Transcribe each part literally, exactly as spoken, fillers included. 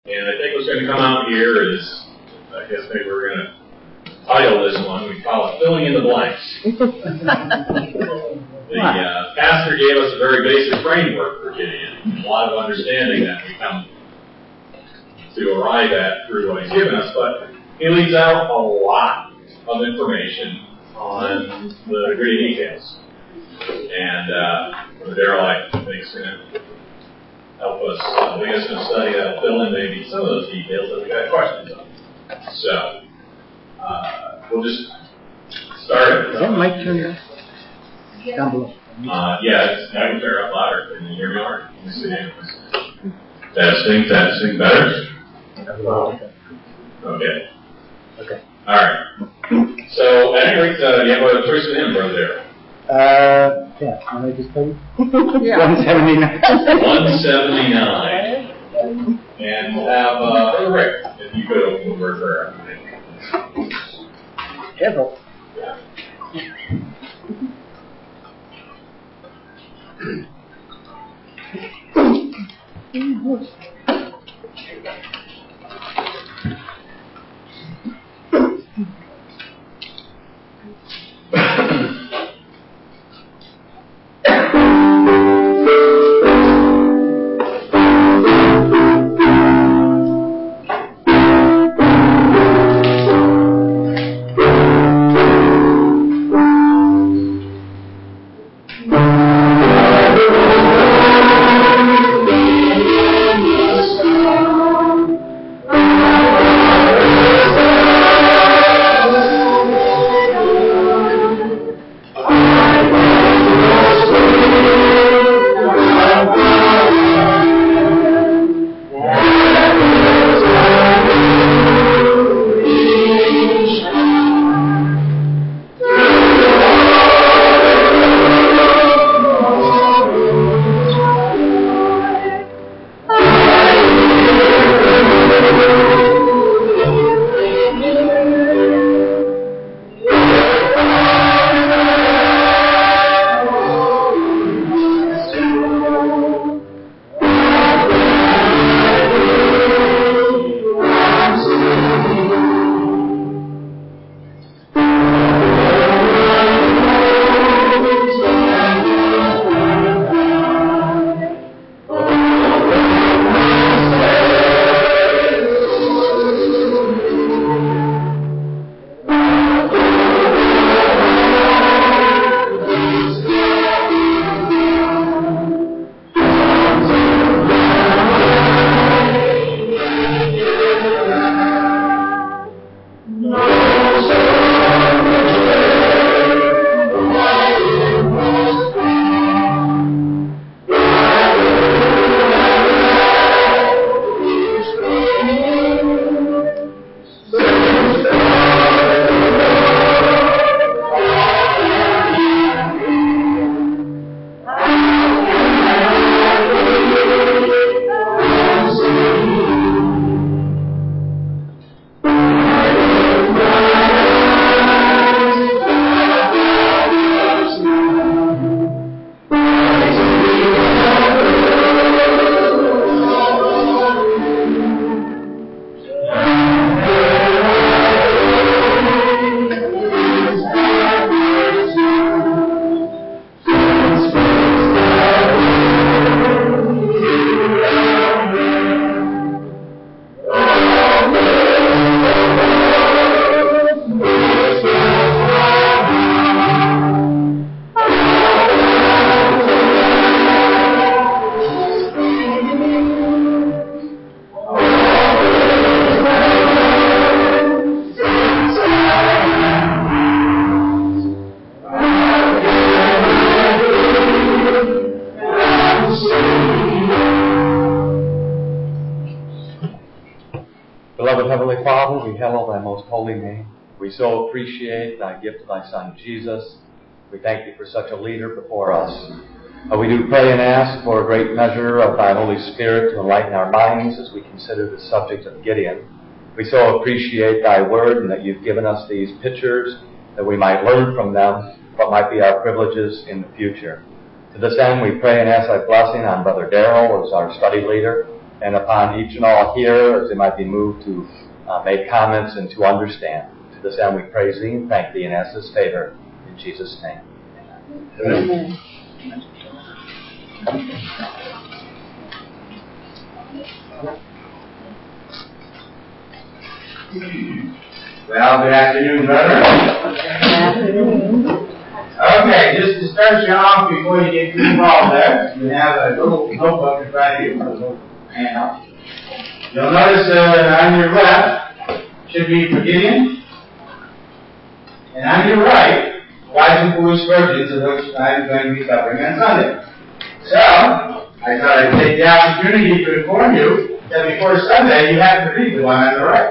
And I think what's going to come out here is, I guess maybe we're going to title this one, we call it Filling in the Blanks. The uh, pastor gave us a very basic framework for Gideon, a lot of understanding that we come to arrive at through what he's given us, but he leaves out a lot of information on the gritty details. And uh, Daryl, I think, is going to help us, uh, lead us in a study that will fill in maybe some of those details that we got questions on. So, uh, we'll just start it. Is that mic turned down below? Uh, yeah, it's, I can turn it up louder. Can you hear me all right? Let me see. Testing, testing, better? Okay. Okay. All right. So, at any rate, uh, you have a choice of him, brother there. Uh, yeah, can I just tell you? Yeah. one seventy-nine. one seventy-nine. And we'll have, uh, Brother Rick, if you could open the word prayer. Careful. Yeah. Beloved Heavenly Father, we hallow thy most holy name. We so appreciate thy gift of thy Son, Jesus. We thank thee for such a leader before us. Uh, we do pray and ask for a great measure of thy Holy Spirit to enlighten our minds as we consider the subject of Gideon. We so appreciate thy word and that you've given us these pictures that we might learn from them what might be our privileges in the future. To this end, we pray and ask thy blessing on Brother Darrell as our study leader. and upon each and all here as they might be moved to uh, make comments and to understand. To this end we praise Thee and thank Thee and ask this favor in Jesus' name. Amen. Well, good afternoon, brethren. Good afternoon. Okay, just to start you off before you get too involved there, you have a little notebook in front of you, a little handout. You'll notice uh, on your left should be for Gideon, and on your right, wise and foolish virgins, of which I'm going to be covering on Sunday. So, I thought I'd take the opportunity to inform you that before Sunday you have to read the one on the right.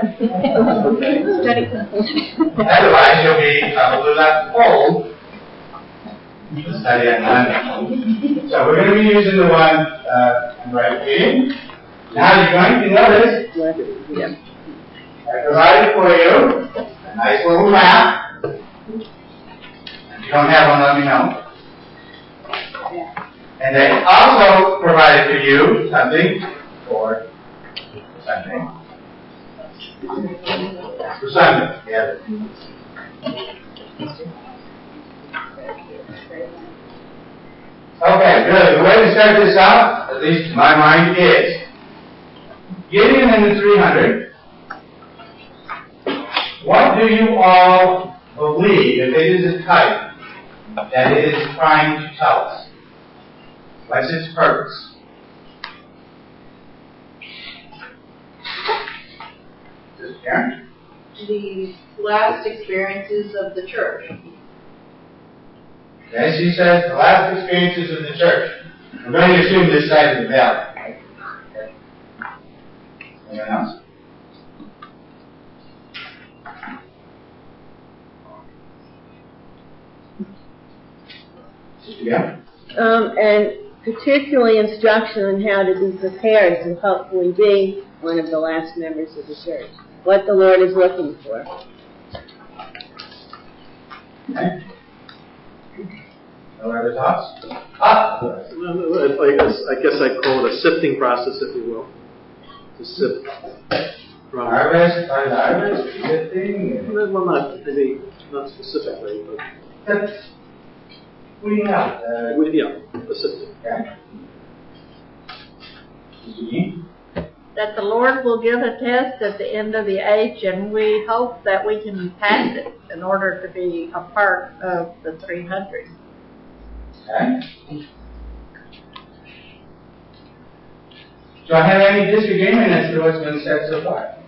Otherwise, you'll be probably left cold. Study on Monday. So we're going to be using the one uh, on the right reading. Now you're going to notice I provided for you a nice little map. If you don't have one, let me know. And they also provided for you something for Sunday. For Sunday, yeah. Okay, good. The way to start this out, at least to my mind, is Gideon and the three hundred. What do you all believe, if it is a type, that it is trying to tell us? What's its purpose? Is it Karen? The last experiences of the church. Okay, she says the last experiences of the church. I'm going to assume this side of the valley. Okay. Anyone else? Yeah. Um, and particularly instruction on how to be prepared to hopefully be one of the last members of the church. What the Lord is looking for. Okay. No other thoughts? Ah. I guess, I guess I'd call it a sifting process, if you will. To sift. From harvest, part of the harvest, sifting? Well, not, maybe, not specifically, but... That's, what do you have? Uh, we, yeah, a sifting. Okay. Mm-hmm. That the Lord will give a test at the end of the age, and we hope that we can pass it in order to be a part of the three hundred. Okay. Do I have any disagreement as to what's been said so far?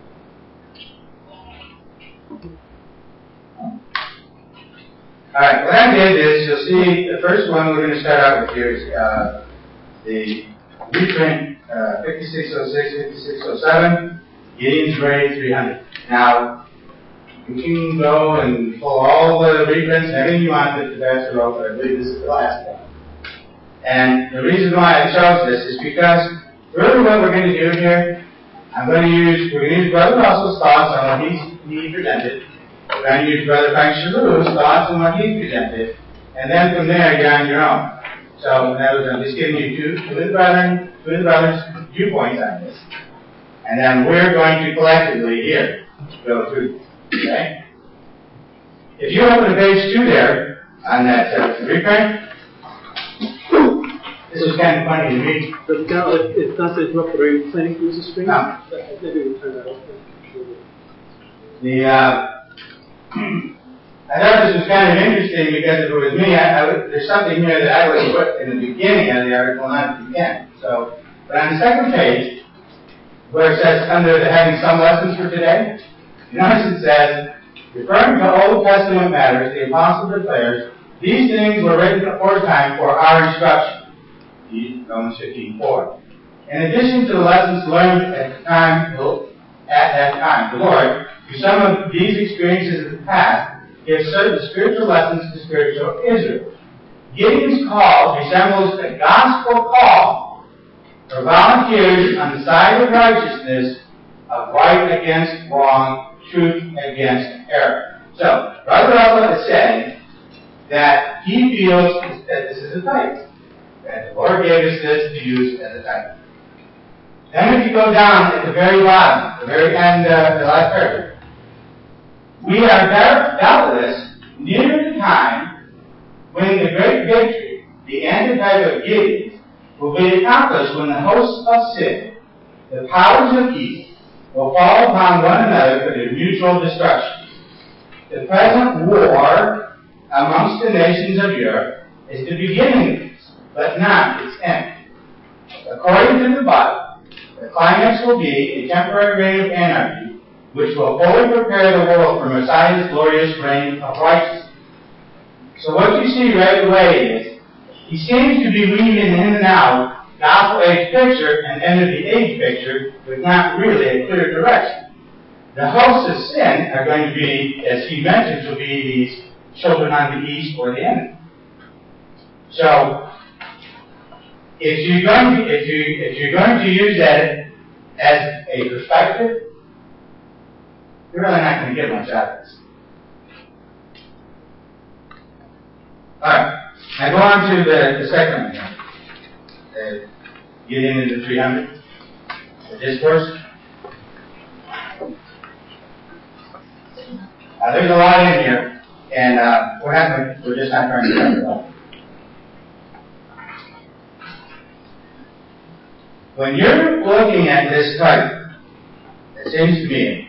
Alright, what I did is, you'll see, the first one we're going to start out with here is uh, the reprint uh, fifty-six oh six, fifty-six oh seven, Gideon's Grave three hundred. Now, you can go and pull all the reprints and everything you want that the pastor wrote, but I believe this is the last one. And the reason why I chose this is because really what we're going to do here, I'm going to use, we're going to use Brother Russell's thoughts on what he's, he presented. We're going to use Brother Frank Shalhoub's thoughts on what he presented. And then from there, you're on your own. So, in other words, I'm just giving you two, two of the brethren, two of the brothers' viewpoints on this. And then we're going to collectively here go through. Okay? If you open to page two there, on that uh, reprint, this was kind of funny to me. Does it count, it, it does it interrupt, are you planning to use the screen? No. Maybe we'll turn that off. The, uh, I thought this was kind of interesting because if it was me, I, I would, there's something here that I would have put in the beginning of the article, not at the end. So, but on the second page, where it says under the heading Some Lessons for Today, you notice it says, referring to Old Testament matters, the apostle declares, these things were written aforetime for our instruction. Romans fifteen four. In addition to the lessons learned at the time, at that time, the Lord, through some of these experiences of the past, gives certain spiritual lessons to spiritual Israel. Gideon's call resembles a gospel call for volunteers on the side of righteousness, of right against wrong, truth against error. So, Brother Russell is saying that he feels that this is a type. That the Lord gave us this to use as a type. Then if you go down at the very bottom, the very end, uh, the last paragraph, we are doubt- doubtless near the time when the great victory, the antitype of Gideon, will be accomplished when the hosts of sin, the powers of evil, will fall upon one another for their mutual destruction. The present war amongst the nations of Europe is the beginning of this, but not its end. According to the Bible, the climax will be a temporary reign of anarchy, which will fully prepare the world for Messiah's glorious reign of righteousness. So what you see right away is, he seems to be weaving in and out gospel age picture and end of the age picture with not really a clear direction. The hosts of sin are going to be, as he mentions, will be these children on the east or the enemy. So, if you're going to, if you if you're going to use that as a perspective, you're really not going to get much out of this. All right, now go on to the, the second one. Uh, get into the three hundred, the discourse. Uh, there's a lot in here, and uh, we're not going, we're just not trying to cover it all. When you're looking at this title, it seems to me,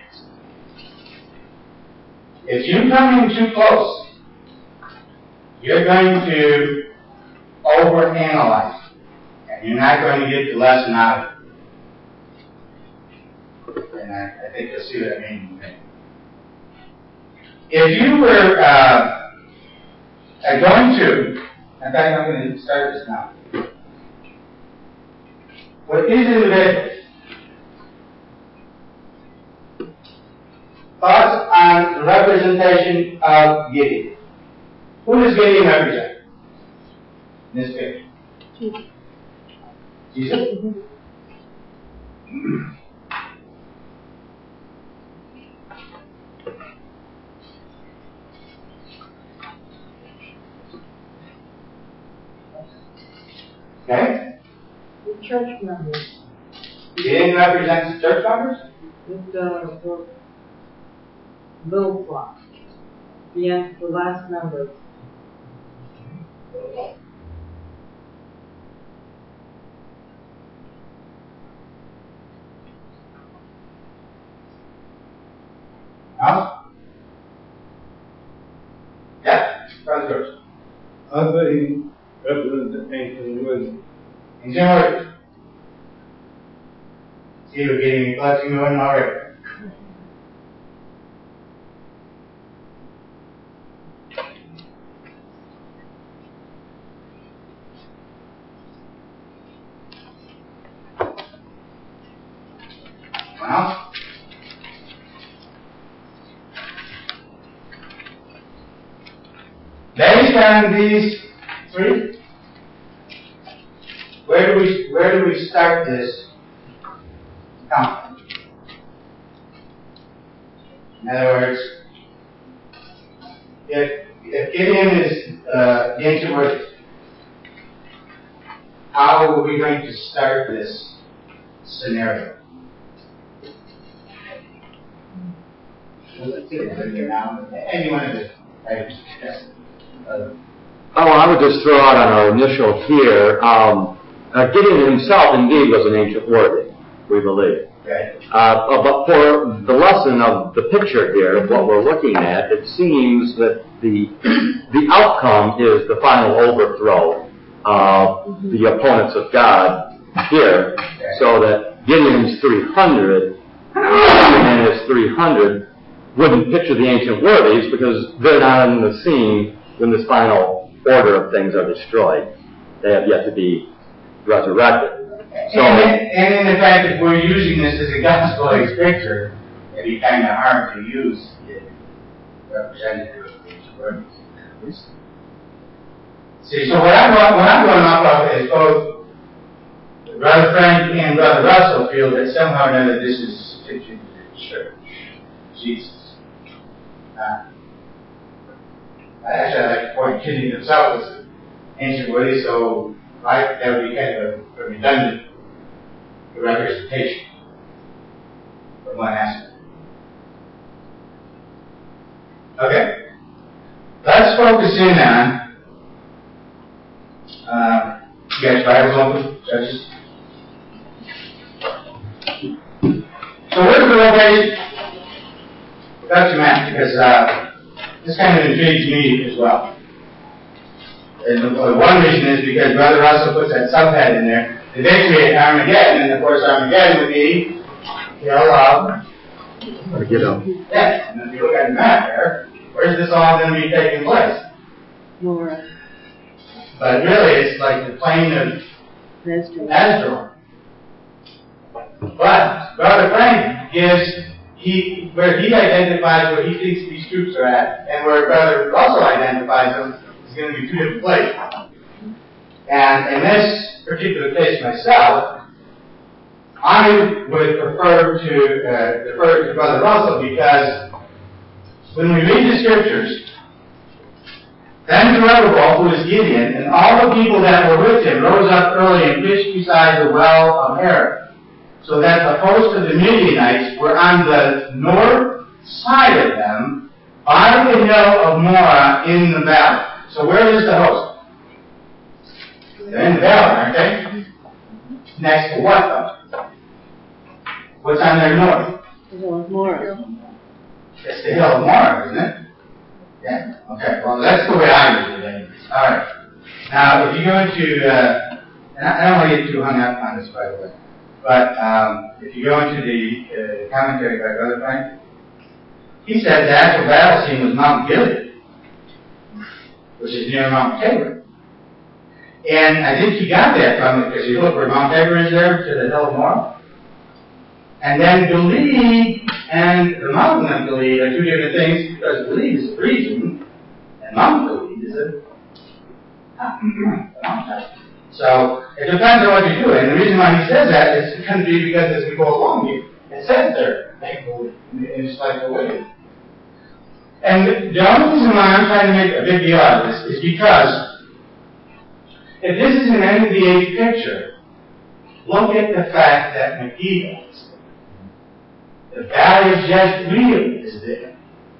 if you come in too close, you're going to overanalyze it, and you're not going to get the lesson out of it. And I, I think you'll see what I mean. If you were uh, going to, in fact, I'm going to start this now. What is individuals? Thoughts on the representation of Gideon. Who does Gideon represent in this picture? Jesus. Jesus? Mm-hmm. Okay? The church members. Gideon represents the church members? With the, the little flock. The end, the last members. Huh? Yeah, Brother George. I think represents the ancient wisdom. Ancient words. See, we're getting a collection going already. Anyone else? Based on these three, where do we where do we start this count? In other words, if if Gideon is uh, the ancient word, how are we going to start this scenario? Any one of the items. Yes. Uh, oh, I would just throw out on our initial here, um, uh, Gideon himself indeed was an ancient worthy, we believe. Okay. Uh, but for the lesson of the picture here, of what we're looking at, it seems that the the outcome is the final overthrow of the opponents of God here, so that Gideon's three hundred and his three hundred wouldn't picture the ancient worthies because they're not in the scene when this final order of things are destroyed. They have yet to be resurrected. So, and, and in the fact that we're using this as a gospel age picture, it'd be kind of hard to use it representative of the ancient worthies. See, so what I'm going, what I'm going off of is both Brother Frank and Brother Russell feel that somehow or another this is pictured in the church. Jesus. Uh, Actually, I like to point Gideon himself as ancient worthy, so right, that would be kind of a redundant the representation from one aspect. Okay? Let's focus in on, uh, you guys Bibles open, Judges? So where's the location? That's your map, because uh, this kind of intrigues me as well. And the, the one reason is because Brother Russell puts that subhead in there. The victory at Armageddon, and of course Armageddon would be kill of Armageddon. Yeah, and if you look at the map there, where's this all going to be taking place? Nora. But really, it's like the plain of Asdrome. But Brother Frank gives, he where he identifies where he thinks these troops are at, and where Brother Russell identifies them, is going to be two different places. And in this particular case myself, I would prefer to uh, defer to Brother Russell, because when we read the scriptures, then Zerubbabel, who is Gideon, and all the people that were with him rose up early and fished beside the well of Harod, so that the host of the Midianites were on the north side of them, by the hill of Morah in the valley. So where is the host? They're in the valley, aren't they? Next to what, though? What's on their north? The hill of Morah. It's the hill of Morah, isn't it? Yeah. Okay. Well, that's the way I read it, anyways. All right. Now, if you go into, uh, and I don't want to get too hung up on this, by the way, but um, if you go into the uh, commentary by Brother Frank, he said the actual battle scene was Mount Gilead, which is near Mount Tabor. And I think he got that from it, because you look where Mount Tabor is there, to the hill of Morah. And then Gilead and the mountain of Gilead are two different things, because Gilead is a region, and Mount Gilead is a mountain. So it depends on what you do. And the reason why he says that is going to be because as we go along here, it says there, thankfully, in just like the way. And the only reason why I'm trying to make a big deal out of this is because if this is an end of the age picture, look at the fact that Megiddo, the valley of Jezreel, is there.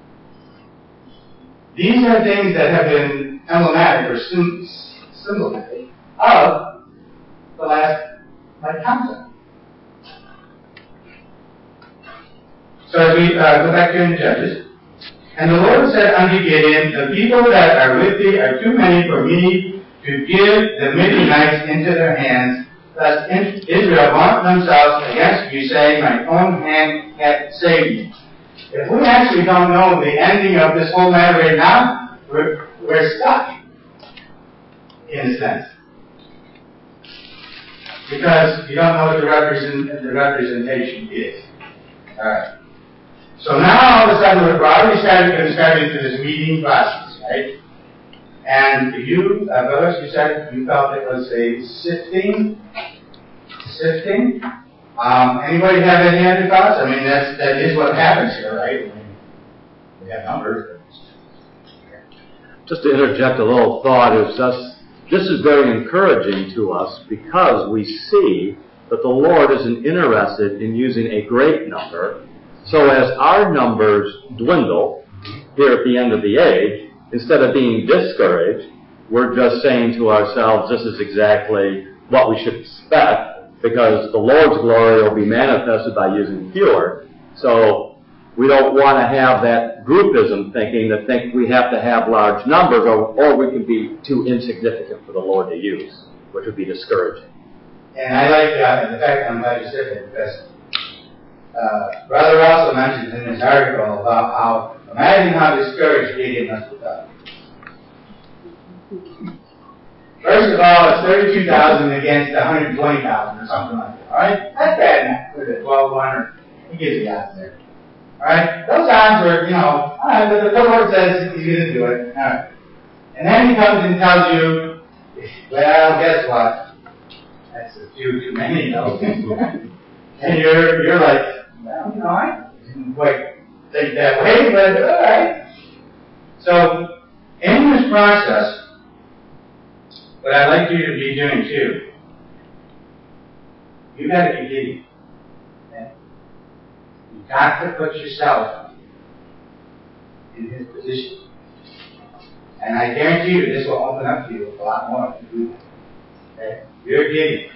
These are things that have been emblematic or symbolic of the last like concept. So as we uh, go back here in the Judges, and the Lord said unto Gideon, the people that are with thee are too many for me to give the Midianites into their hands. Thus Israel vaunt themselves against you, saying, my own hand hath saved me. If we actually don't know the ending of this whole matter right now, we're, we're stuck, in a sense. Because you don't know what the, represent, the representation is. Alright. So now all of a sudden we're already started, started into this meeting process, right? And you, uh, brothers, you said you felt it was a sifting, sifting. Um, anybody have any other thoughts? I mean, that's that is what happens here, right? I mean, we have numbers. Just to interject a little thought, is just this is very encouraging to us because we see that the Lord isn't interested in using a great number. So as our numbers dwindle here at the end of the age, instead of being discouraged, we're just saying to ourselves, this is exactly what we should expect, because the Lord's glory will be manifested by using fewer. So we don't want to have that groupism thinking that think we have to have large numbers, or, or we can be too insignificant for the Lord to use, which would be discouraging. And I like uh, the fact I'm glad you said that, because uh, Brother also mentions in his article about how, imagine how discouraged Gideon must have felt. First of all, it's thirty-two thousand against one hundred twenty thousand or something like that. Alright? That's bad enough with a twelve hundred. He gives the odds there. Alright? Those odds are, you know, alright, but the Lord says he's going to do it. Alright. And then he comes and tells you, well, guess what? That's a few too many, though. And you're, you're like, well, you know, I didn't quite think that way, but alright. So, in this process, what I'd like you to be doing too You got to be Gideon. Okay? You've got to put yourself in his position. And I guarantee you this will open up to you a lot more if you do that. Okay? You're Gideon.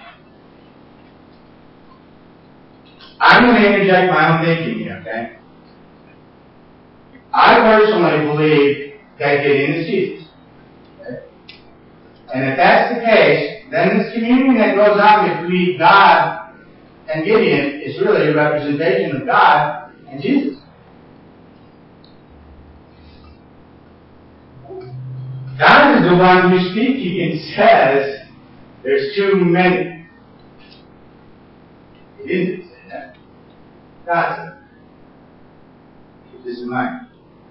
I'm going to interject my own thinking here, okay? I personally believe that Gideon is Jesus. Okay? And if that's the case, then this communion that goes on between God and Gideon is really a representation of God and Jesus. God is the one who's speaking and says, there's too many. He didn't say that. God said that. Keep this in mind.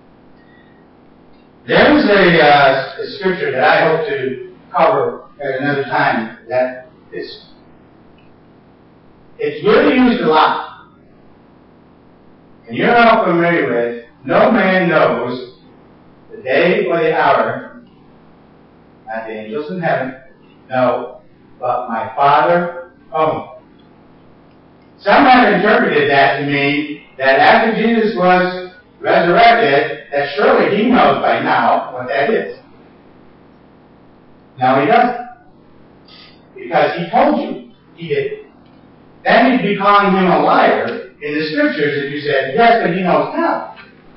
There's a, uh, a scripture that I hope to cover at another time that is, it's really used a lot. And you're all familiar with, no man knows the day or the hour, not the angels in heaven, no, but my Father only. Some have interpreted that to mean that after Jesus was resurrected, that surely he knows by now what that is. No, he doesn't. Because he told you he did. Then you'd be calling him a liar in the scriptures if you said, yes, but he knows now.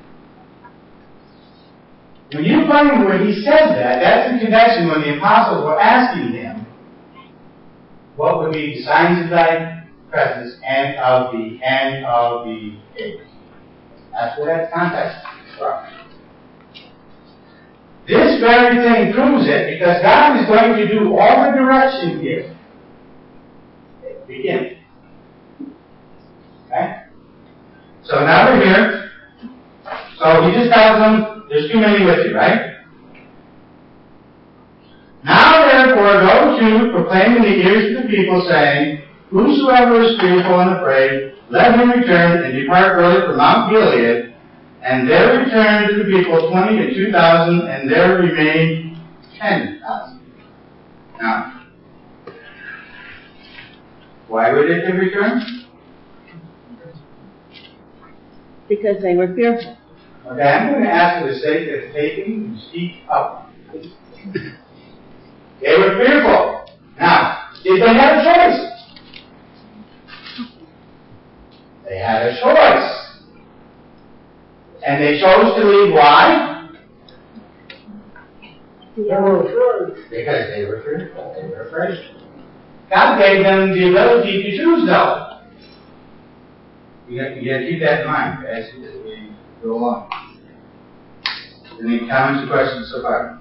When you find where he says that, that's the connection when the apostles were asking him, what would be the signs of thy presence and of the end of the age? That's where that context is from. This very thing proves it because God is going to do all the direction here. Begin. Okay? So now we're here. So he just tells them, there's too many with you, right? Now therefore go to proclaim in the ears of the people, saying, whosoever is fearful and afraid, let him return and depart early from Mount Gilead. And there returned to the people twenty to two thousand, and there remained ten thousand. Now, why would it have returned? Because they were fearful. Okay, I'm going to ask for the sake of taking to speak up. They were fearful. Now, did they have a choice? They had a choice. And they chose to leave. Why? Because they were fearful. They were afraid. God gave them the ability to choose, though. You have to, you have to keep that in mind, guys, as we go along. Any comments or questions so far?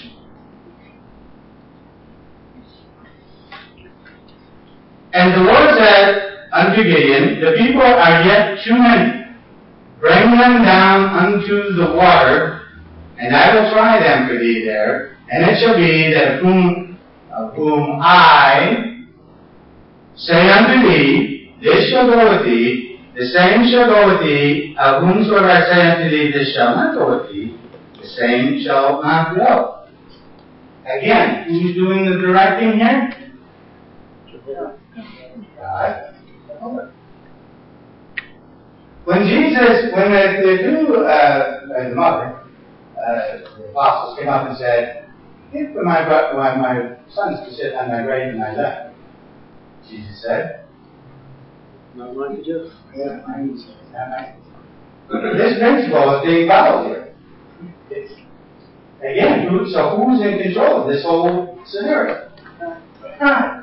And the Lord said unto Gideon, the people are yet too many. Bring them down unto the water, and I will try them for thee there. And it shall be that of whom, of whom I say unto thee, this shall go with thee, the same shall go with thee. Of whomsoever I say unto thee, this shall not go with thee, the same shall not go. Again, who's doing the directing here? God. When Jesus, when the, the two, uh, the mother, uh, the apostles came up and said, give my, my, my sons to sit on my right and my left, Jesus said, Not mine to do. yeah, mine is not mine. This principle is being followed here. It's, again, who, so who's in control of this whole scenario? God.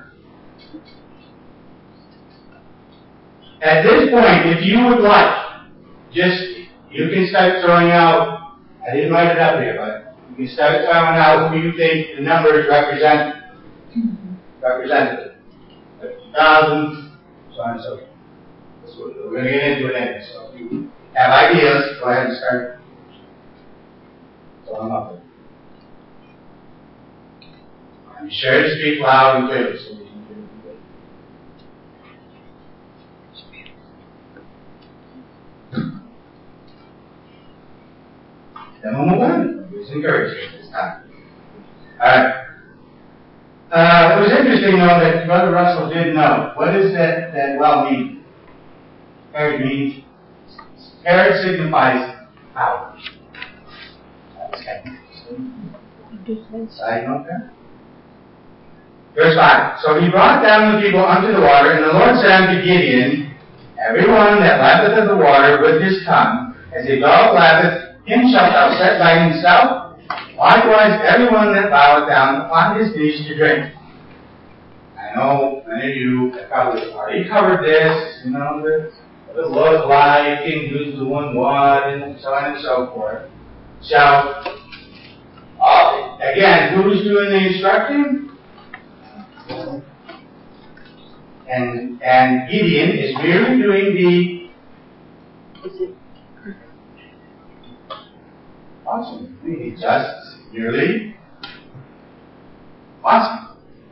At this point, if you would like, just, you can start throwing out, I didn't write it up here, but you can start throwing out who you think the numbers represent, representative. fifty thousand, so on and so forth. We're going to get into it anyway, so if you have ideas, go ahead and start throwing them up there. I'm sure to speak loud and clearly so we can hear you. Then we'll move on. It was encouraging this time. Alright. Uh, it was interesting. interesting, though, that Brother Russell did know. What does that, that well mean? Herod means, Herod signifies power. That's kind of interesting. Side note there. Verse five. So he brought down the people unto the water, and the Lord said unto Gideon, every one that lappeth of the water with his tongue, as a dog lappeth, him shalt thou set by himself. Likewise, every one that boweth down upon his knees to drink. I know many of you have probably already covered this, you know, the, the Lord's life, King who's the one what, and so on and so forth. So, uh, again, who's doing the instructing? And and Gideon is merely doing the awesome. He's just merely awesome.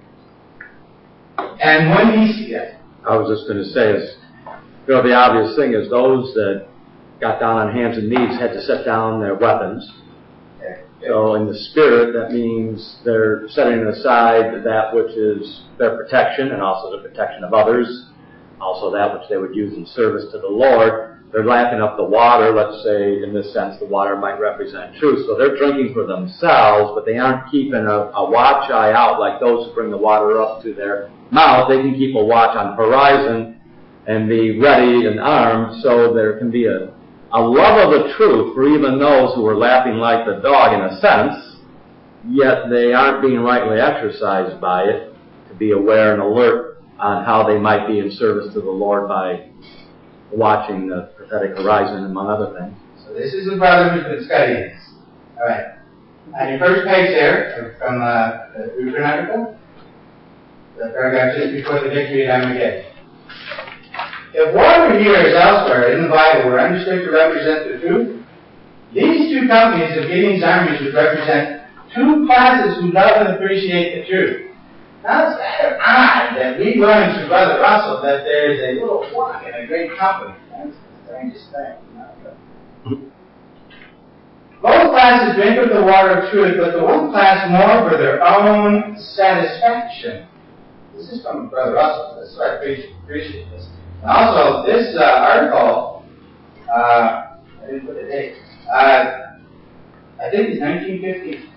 And when he sees it, I was just going to say, is, you know, the obvious thing is those that got down on hands and knees had to set down their weapons. So in the spirit, that means they're setting aside that which is their protection and also the protection of others, also that which they would use in service to the Lord. They're lapping up the water. Let's say, in this sense, the water might represent truth. So they're drinking for themselves, but they aren't keeping a, a watch eye out like those who bring the water up to their mouth. They can keep a watch on horizon and be ready and armed, so there can be a A love of the truth for even those who are lapping like the dog in a sense, yet they aren't being rightly exercised by it to be aware and alert on how they might be in service to the Lord by watching the prophetic horizon, among other things. So this is a brother who's been studying this. All right. On your first page there, from uh, the Lutheran article, the paragraph just before the victory at Armageddon. If water here as elsewhere in the Bible were understood to represent the truth, these two companies of Gideon's armies would represent two classes who love and appreciate the truth. Now it's kind of odd that we learn from Brother Russell that there is a little flock in a great company. That's the strangest thing. Both classes drink of the water of truth, but the one class more for their own satisfaction. This is from Brother Russell. That's why I appreciate, appreciate this. And also, this uh, article, uh, I didn't put the date, uh, I think it's nineteen fifty.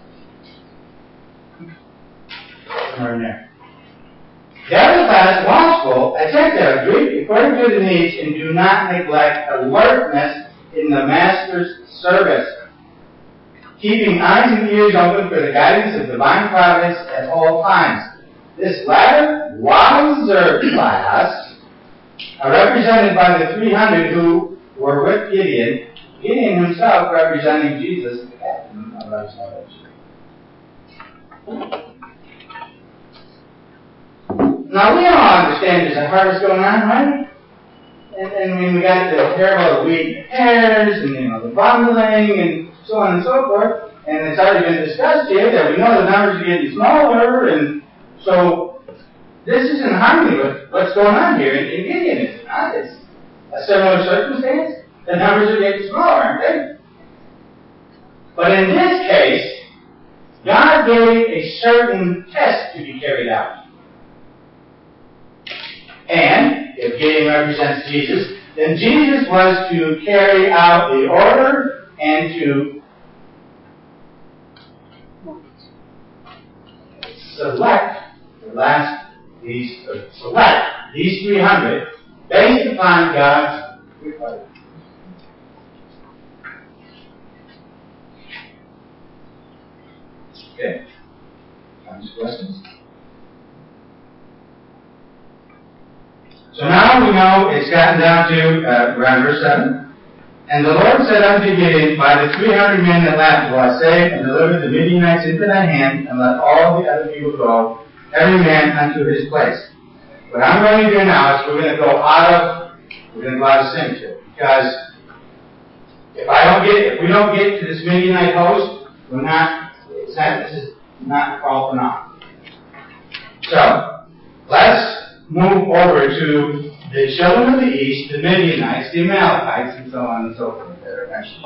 Somewhere in there. The other class, watchful, attentive, drink according to the needs, and do not neglect alertness in the master's service, keeping eyes and ears open for the guidance of divine providence at all times. This latter, wiser class, are represented by the three hundred who were with Gideon, Gideon himself representing Jesus, the captain of our salvation. Now, we all understand there's a harvest going on, right? And, and I mean, we got the parable of wheat and tares, and, you know, the bundling, and so on and so forth. And it's already been discussed here that we know the numbers are getting smaller, and so this is in harmony with what's going on here in, in Gideon, is it not? It's a similar circumstance. The numbers are getting smaller, aren't they? But in this case, God gave a certain test to be carried out. And, if Gideon represents Jesus, then Jesus was to carry out the order and to select the last These uh, select these three hundred based upon God's requirement. Okay. Comments, questions? So now we know it's gotten down to uh, around verse seven. And the Lord said unto Gideon, by the three hundred men that lapped will I save and deliver the Midianites into thy hand, and let all the other people go, every man unto his place. What I'm going to do now is we're going to go out of we're going to go out of sync here, because if I don't get if we don't get to this Midianite host, we're not. It's not this is not called for now. So let's move over to the children of the east, the Midianites, the Amalekites, and so on and so forth that are mentioned.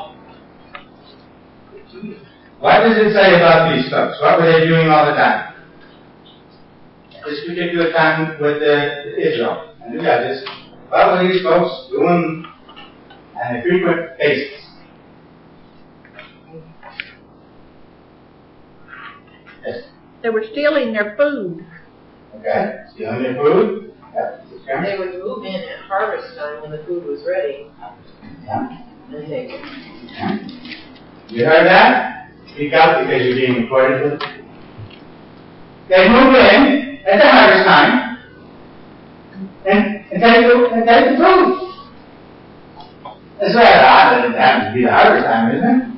What does it say about these folks? What were they doing all the time? this particular time with the Israel. And we got this, well, these folks doing on a frequent basis. Yes. They were stealing their food. Okay, stealing their food. Yep. And they would move in at harvest time when the food was ready. Yeah. And take it. Yeah. You heard that? Speak out because you're being recorded. They move in at the harvest time and, and take the and take the food. It's rather odd that it happens to be the harvest time, isn't it?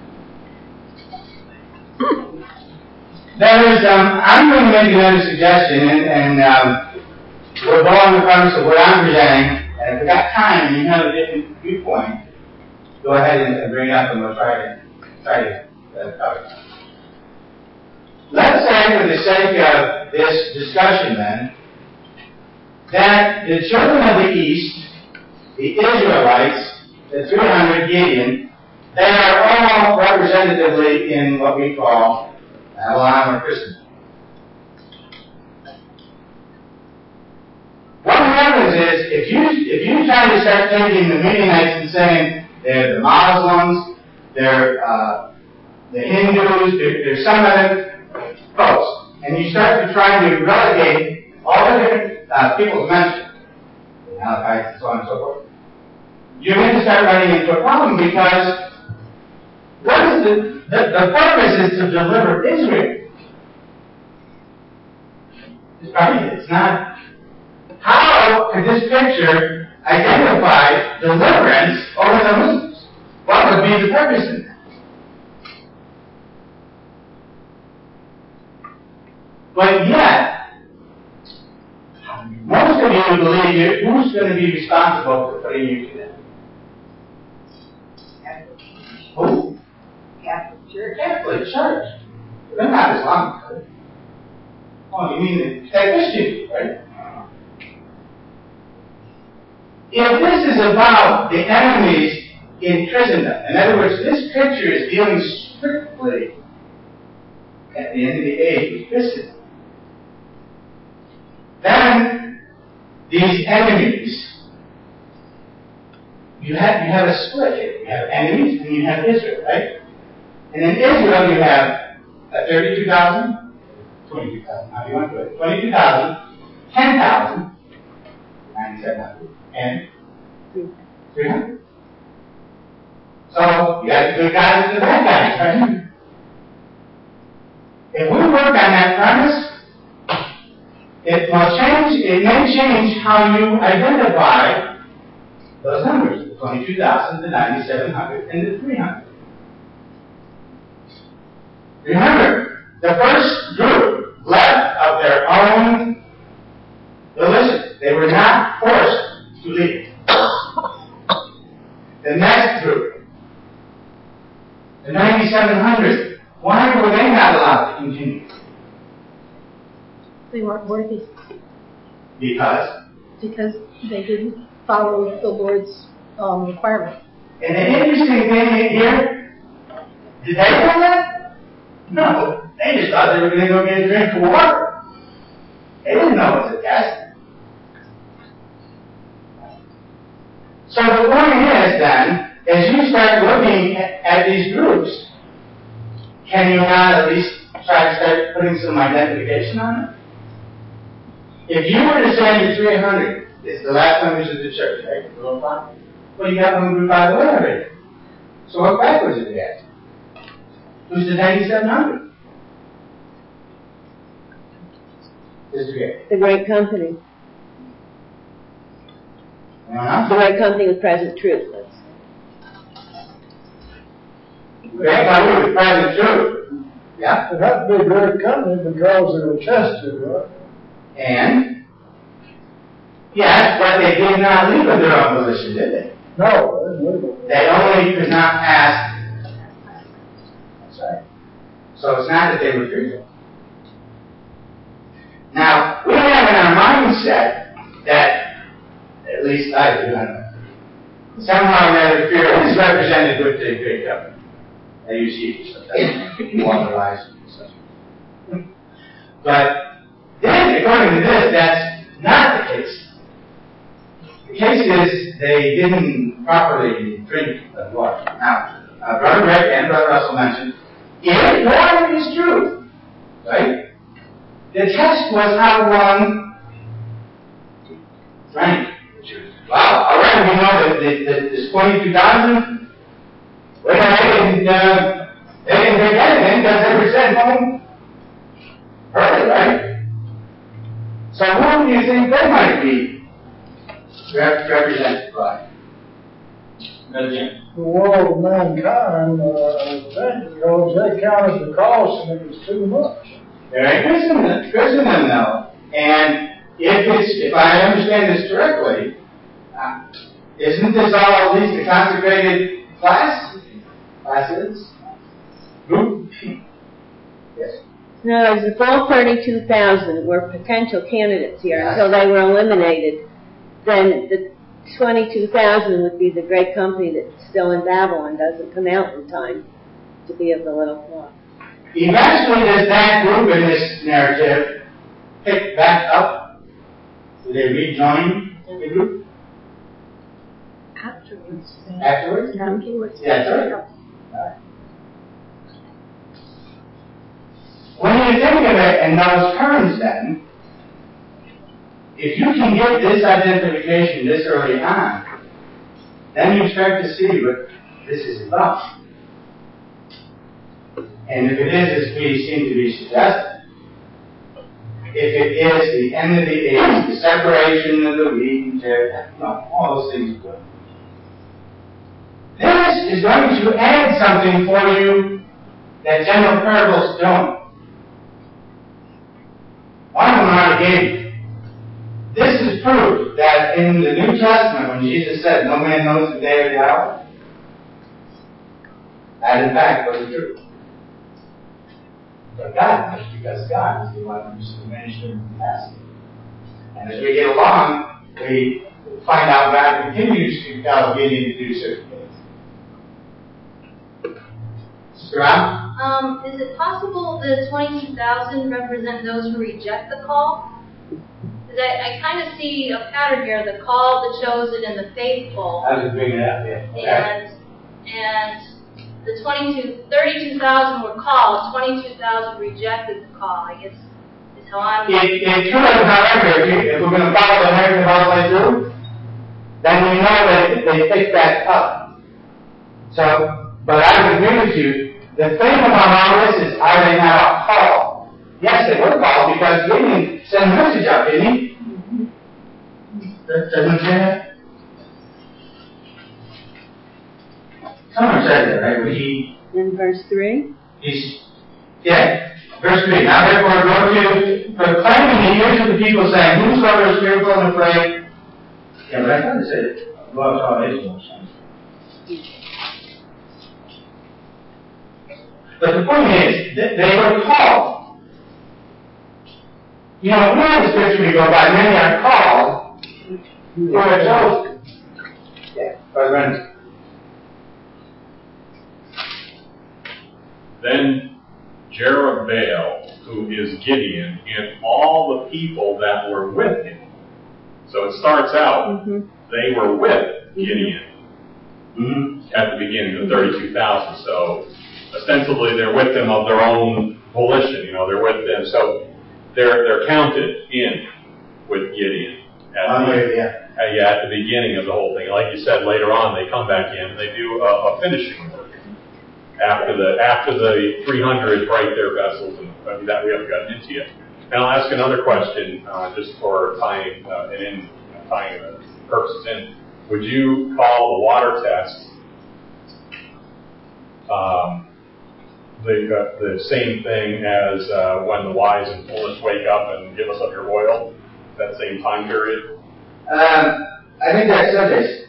There is, um, I'm going to make another suggestion, and, and um, we'll go on the premise of what I'm presenting, and if we've got time and you have a different viewpoint, go ahead and, and bring it up and we'll try to, try to uh, cover it. Let's say, for the sake of this discussion then, that the children of the East, the Israelites, the three hundred Gideon, they are all representatively in what we call Babylon or Christendom. What happens is, if you if you try to start taking the Midianites and saying they're the Muslims, they're uh, the Hindus, they're, they're some other folks, and you start to try to relegate all the different uh, people's mentioned, the Amalekites and so on and so forth, you're going to start running into a problem because what is the, the, the purpose is to deliver Israel. It's probably, it's not. How could this picture identify deliverance over the Muslims? What would be the purpose in that? But yet, most of you believe you, who's going to be responsible for putting you to death? Who? Catholic Church. Catholic Church. They're not Islamic. Oh, you mean the Christian, right? If this is about the enemies in Christendom, in other words, this picture is dealing strictly at the end of the age with Christendom, then these enemies, you have you have a split here. You have enemies and you have Israel, right? And in Israel you have uh, thirty-two thousand, twenty-two thousand, how do you want to put it? twenty-two thousand, ten thousand, ninety-seven hundred, and three hundred. So you got the good guys and the bad guys, right? If we work on that premise, it will change, it may change how you identify those numbers, the twenty-two thousand, the ninety-seven hundred, and the three hundred. Remember, the first group left of their own volition. They were not forced to leave. The next group, the ninety-seven hundred, why were they not allowed to continue? They weren't worthy. Because? Because they didn't follow the Lord's um, requirement. And the interesting thing here, did they know that? No. They just thought they were going to go get a drink of water. They didn't know it was a test. So the point is then, as you start looking at, at these groups, can you not at least try to start putting some identification on it? If you were to say the three hundred is the last members of the church, right? Well, you got one group out of the way already. So what backwards is it? Who's the ninety-seven hundred? The Great Company. Uh-huh. The Great Company with present truth. Let's Great Company with present truth. Yeah. It had to be a great company because they were tested, right? And? Yes, but they did not leave of their own volition, did they? No, they didn't leave. They only could not pass. That's right. So it's not that they were fearful. Now, we have in our mindset that, at least I do, I don't know, somehow or another fear is represented with the great company. They use Hebrew sometimes, walk their lives and stuff. But this think, according to this, that's not the case. The case is they didn't properly drink the water. Now, uh, Brother Rick and Brother Russell mentioned, if water is true, right, the test was how one drank the juice. Well, all right, we know that, that, that this twenty-two thousand, well, they can, uh, they can drink anything because they were sent home early, right? So who do you think they might be rep- represented by? Again. The world of mankind, uh, because they counted the cost and it was too much. Very Christendom, Christendom now. And if it's, if I understand this correctly, uh, isn't this all at least a consecrated class? Classes? Group? Yes. No, the full thirty-two thousand were potential candidates here Yes. until they were eliminated. Then the twenty-two thousand would be the great company that's still in Babylon, doesn't come out in time to be of the little flock. Eventually, does that group in this narrative pick back up? Do they rejoin the group? Afterwards. Afterwards? Afterwards. Yeah, that's right. When you think of it in those terms, then, if you can get this identification this early on, then you start to see what this is about. And if it is as we seem to be suggesting, if it is the end of the age, the separation of the wheat and tare, you know, all those things are good. This is going to add something for you that general parables don't. One of them I already gave you. This is proof that in the New Testament, when Jesus said, no man knows the day or the hour, that in fact was true. But God knows, because God is the one who's administering the task. And as we get along, we find out God continues to tell Gideon to do certain things. Sister Ron? Um, is it possible the twenty-two thousand represent those who reject the call? Because I, I kind of see a pattern here, the called, the chosen, and the faithful. I was bringing it up, yeah. Okay. And, and the twenty-two, thirty-two thousand were called, twenty-two thousand rejected the call, I guess is how I'm... It, it could, however, if, you, if we're going to follow the narrative all the way through, then we know that they pick back up. So, but I would agree with you. The thing about all this is, are they not called? Yes, they were called because Gideon sent a message out, didn't he? That doesn't say that? Someone said that, right? Where he, In verse three? he's, yeah, verse three. Now therefore go to proclaim in the ears of the people, saying, whosoever is fearful and afraid. Yeah, but I thought it said, go out to all Israel. But the point is that they were called. You know, we have a scripture we go by, many are called who are chosen. Yeah, Brother Brennan. Then Jerubbaal, who is Gideon, and all the people that were with him. So it starts out, mm-hmm. they were with Gideon mm-hmm. at the beginning of thirty-two thousand. So ostensibly they're with him of their own volition, you know, they're with them. So they're they're counted in with Gideon at, um, the, yeah. uh, yeah, at the beginning of the whole thing. Like you said, later on they come back in and they do a, a finishing work after the after the three hundred break their vessels, and I mean, that we haven't gotten into yet. And I'll ask another question uh, just for tying uh, and in you know, tying the purposes in. Would you call the water test um, the uh, the same thing as uh, when the wise and foolish wake up and give us of your oil? That same time period? Um, I think that's Sundays.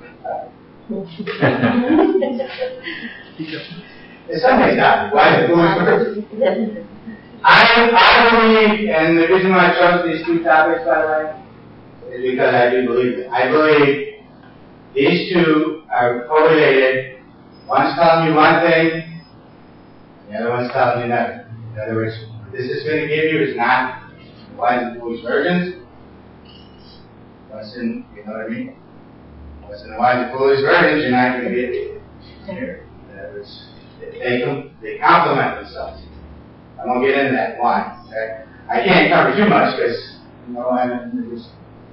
It's Sunday time. Why the foolish person? I, I believe, and the reason why I chose these two topics, by the way, is because I do believe it. I believe these two are correlated. One's telling you one thing, the other one's telling you another. In other words, what this is going to give you is not wise and foolish virgins. What's in, you know what I mean? What's in the wise and foolish virgins, you're not going to get it here. They, they complement themselves. I won't get into that. Why? Okay? I can't cover too much because, you know, I'm just.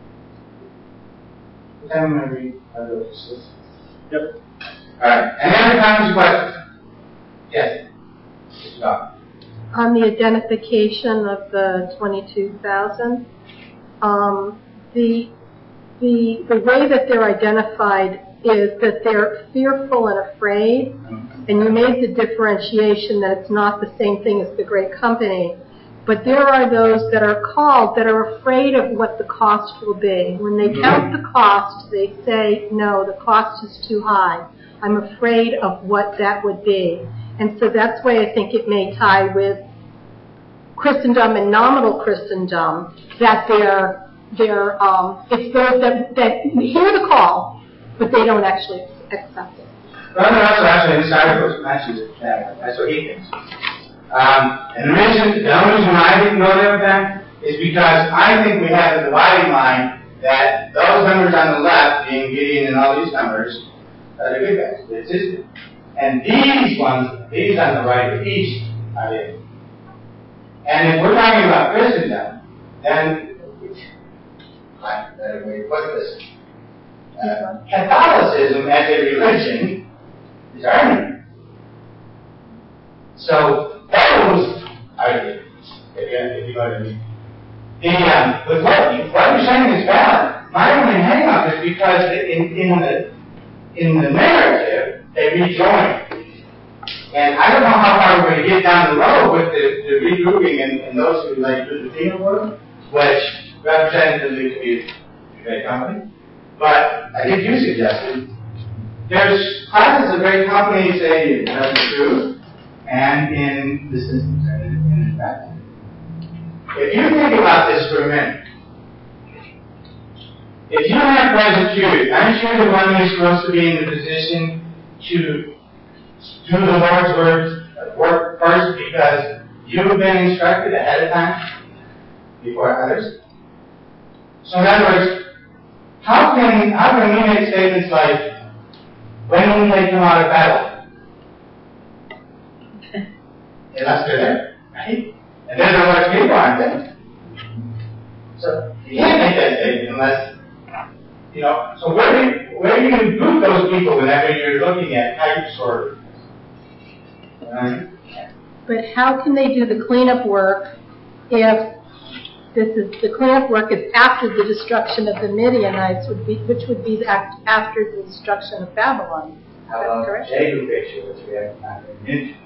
What time am I reading? Yep. Alright. Any other comments or questions? Yes. Stop. On the identification of the twenty-two thousand, um, the, the, the way that they're identified is that they're fearful and afraid, and you made the differentiation that it's not the same thing as the great company. But there are those that are called that are afraid of what the cost will be. When they count the cost, they say, no, the cost is too high. I'm afraid of what that would be. And so that's why I think it may tie with Christendom and nominal Christendom, that they're, they're, um, it's those that, that hear the call, but they don't actually accept it. Well, no, also actually this article mentions it that way. That's what he thinks. Um, and the reason, the only reason why I didn't go there with that is because I think we have a dividing line that those numbers on the left, being Gideon and all these numbers, are the good guys, the existed. And these ones, these on the right of each, are the. And if we're talking about Christendom, then, I a better way to put this, uh, Catholicism as a religion is our enemy. So, those are the, if you know what I mean. The, um, but what, you, what you're saying is valid. My only hang up is because in, in the in the narrative, they rejoin. And I don't know how far we're going to get down the road with the, the regrouping and, and those who like do the team work, which representatively could be a great company. But I think you suggested there's classes of great companies say in the truth and in the systems and in, in fact. If you think about this for a minute, if you have present truth, aren't you the one who's supposed to be in the position to do the Lord's word, work first because you've been instructed ahead of time before others? So in other words, how can how can we make statements like, when will they come out of battle? Unless they're there, right? And they're the Lord's people, aren't they? So you can't make that statement unless, you know, so where do you, where do you group those people whenever you're looking at types or, right? But how can they do the cleanup work if this is, the cleanup work is after the destruction of the Midianites, would be, which would be after the destruction of Babylon? How about the Jehu picture, which we have not mentioned?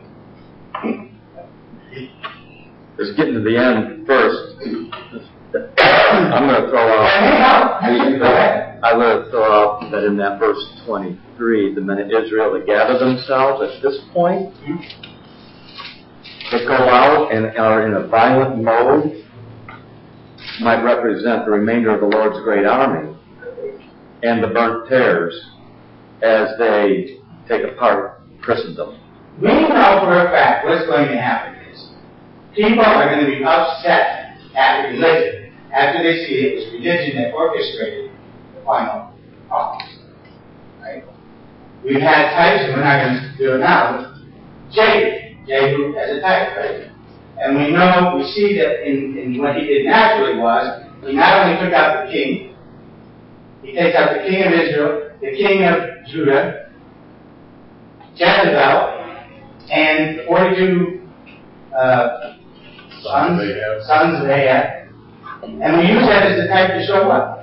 Just getting to the end first. I'm going to throw out. I'm going to throw out that in that verse twenty-three, the men of Israel that gather themselves at this point, that go out and are in a violent mode, might represent the remainder of the Lord's great army and the burnt tares as they take apart Christendom. We know for a fact what's going to happen is people are going to be upset at religion after they see it was religion that orchestrated the final problems. Right? We've had types, and we're not going to do it now, Jehu. Jehu as a type, right? And we know, we see that in, in what he did naturally was, he not only took out the king, he takes out the king of Israel, the king of Judah, Jezebel, and forty-two uh, sons, sons of Ahab. And we use that as a type to show what?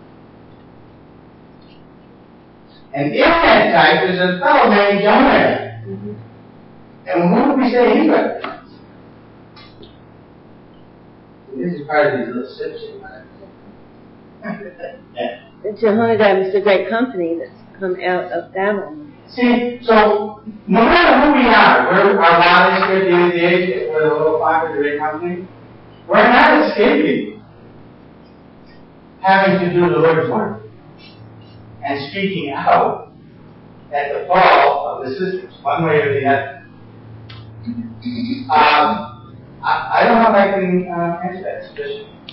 And in that type is a fellow named Jonah. Mm-hmm. And who would we say he represents? This is part of these little sips in my yeah. Jehoiada is the great company that's come out of Babylon. See, so no matter who we are, we're our lives here at the end of the age, we're the little flock of the great company, we're not escaping having to do the Lord's work and speaking out at the fall of the systems, one way or the other. Um, I, I don't know if I can uh, answer that sufficiently.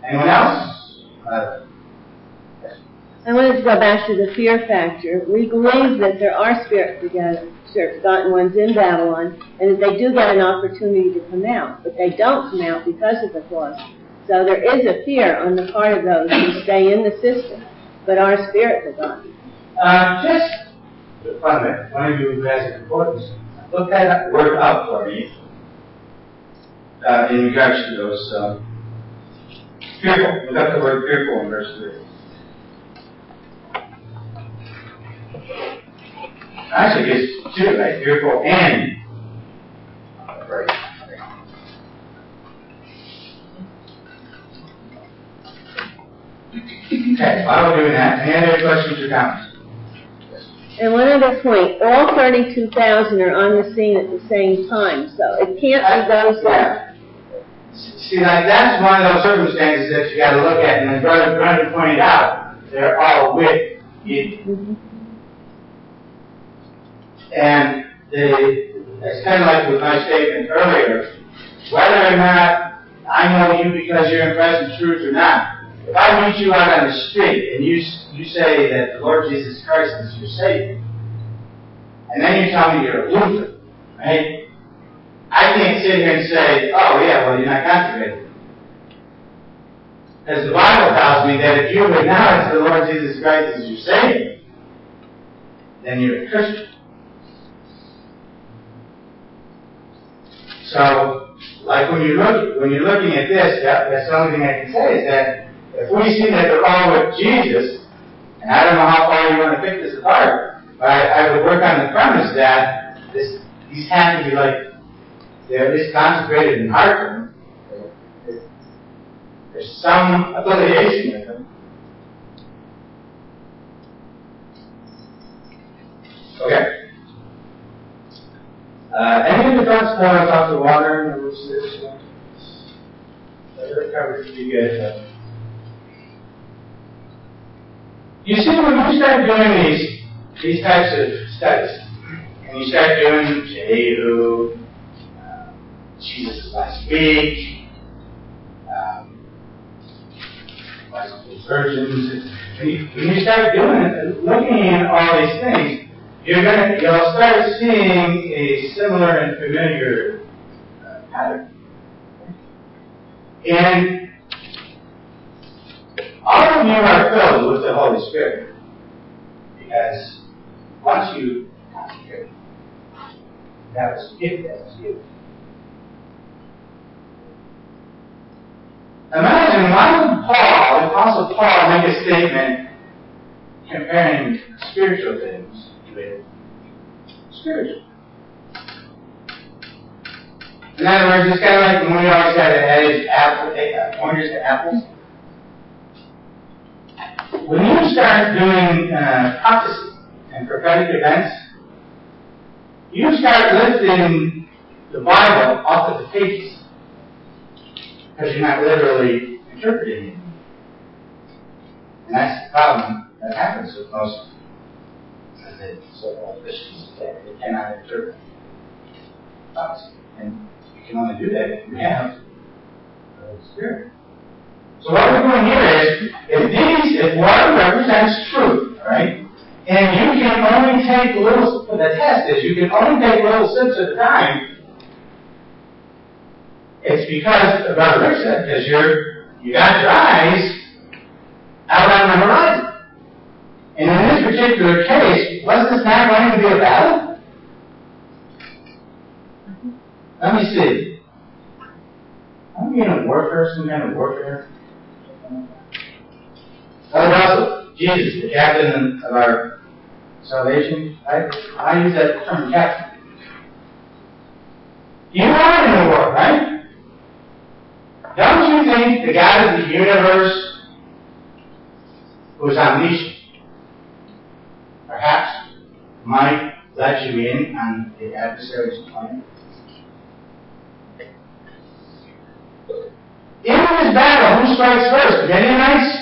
Anyone else? Uh, I wanted to go back to the fear factor. We believe that there are spirit-begotten ones in Babylon, and that they do get an opportunity to come out, but they don't come out because of the cross. So there is a fear on the part of those who stay in the system, but are spirit-begotten. Uh, just for fun of it, one of you who has an importance, look that word up for me uh, in regards to those uh, fearful. Look up the word fearful in verse three. Actually, it's two, right? Fearful and right. Okay, while we're doing that, any other questions or comments? And one other point, all thirty-two thousand are on the scene at the same time, so it can't be those that... See, like, that's one of those circumstances that you got to look at, and as Brother Brandon pointed out, they're all with you. Mm-hmm. And they, it's kind of like with my statement earlier, whether or not I know you because you're in present truth or not, if I meet you out on the street and you you say that the Lord Jesus Christ is your Savior, and then you tell me you're a Lutheran, right? I can't sit here and say, oh yeah, well you're not consecrated. Because the Bible tells me that if you acknowledge the Lord Jesus Christ as your Savior, then you're a Christian. So, like when you look when you're looking at this, that, that's the only thing I can say is that if we see that they're all with Jesus, and I don't know how far you want to pick this apart, but I, I would work on the premise that this, these have to be like, they're at least consecrated in heart. There's some affiliation with them. Okay. Uh, any of the thoughts before I talk to water and this? That covered pretty good. But you see, when you start doing these these types of studies, and you start doing Jehu, uh, Jesus' last week, um, bicycle virgins, when you, when you start doing it, looking at all these things, you're gonna you'll start seeing a similar and familiar uh, pattern. And all of you are filled with the Holy Spirit. Because once you consecrate, that was a gift, that was you. Imagine, why would Paul, the Apostle Paul, make a statement comparing spiritual things with spiritual? In other words, it's kind of like when we always had to edge apple, uh, oranges to apples. When you start doing uh, prophecy and prophetic events, you start lifting the Bible off of the pages because you're not literally interpreting it. And that's the problem that happens with most of the so-called Christians today. They cannot interpret prophecy. And you can only do that if you have the Holy Spirit. So what we're doing here is, if these, if one represents truth, right, and you can only take little, the test is, you can only take little sips at a time, it's because, Brother Rick said, because you're, you got your eyes out on the horizon. And in this particular case, was this not going to be a battle? Let me see. Are we in a warfare, some kind of warfare? Oh, also, Jesus, the captain of our salvation. I, I use that term, captain. You are in a war, right? Don't you think the God of the universe, who is omniscient, perhaps might let you in on the adversary's plan? In this battle, who strikes first? The Midianites?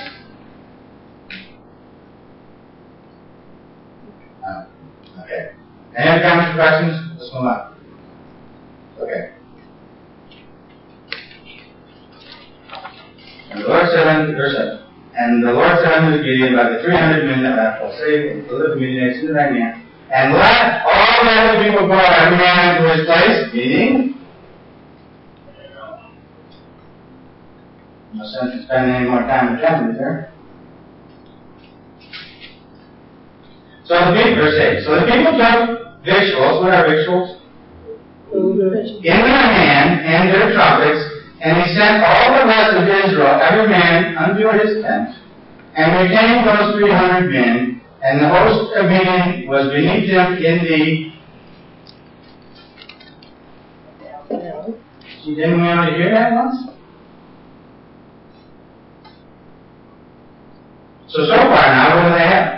No. Okay. Any other comments or questions? Let's move on. Okay. And the Lord said seven, verse seven. And the Lord said unto Gideon, by the three hundred men that left, I'll save the living Midianites in thy hand, and let all the other people go, every man to his place, meaning, no sense in spending any more time with them, is there? So the people, verse eight, so the people took victuals, what are victuals? In their hand, and their trumpets, and he sent all the rest of Israel, every man unto his tent, and retained those three hundred men, and the host of Midian was beneath them in the... See, didn't we already hear that once? So, so far now, what do they have?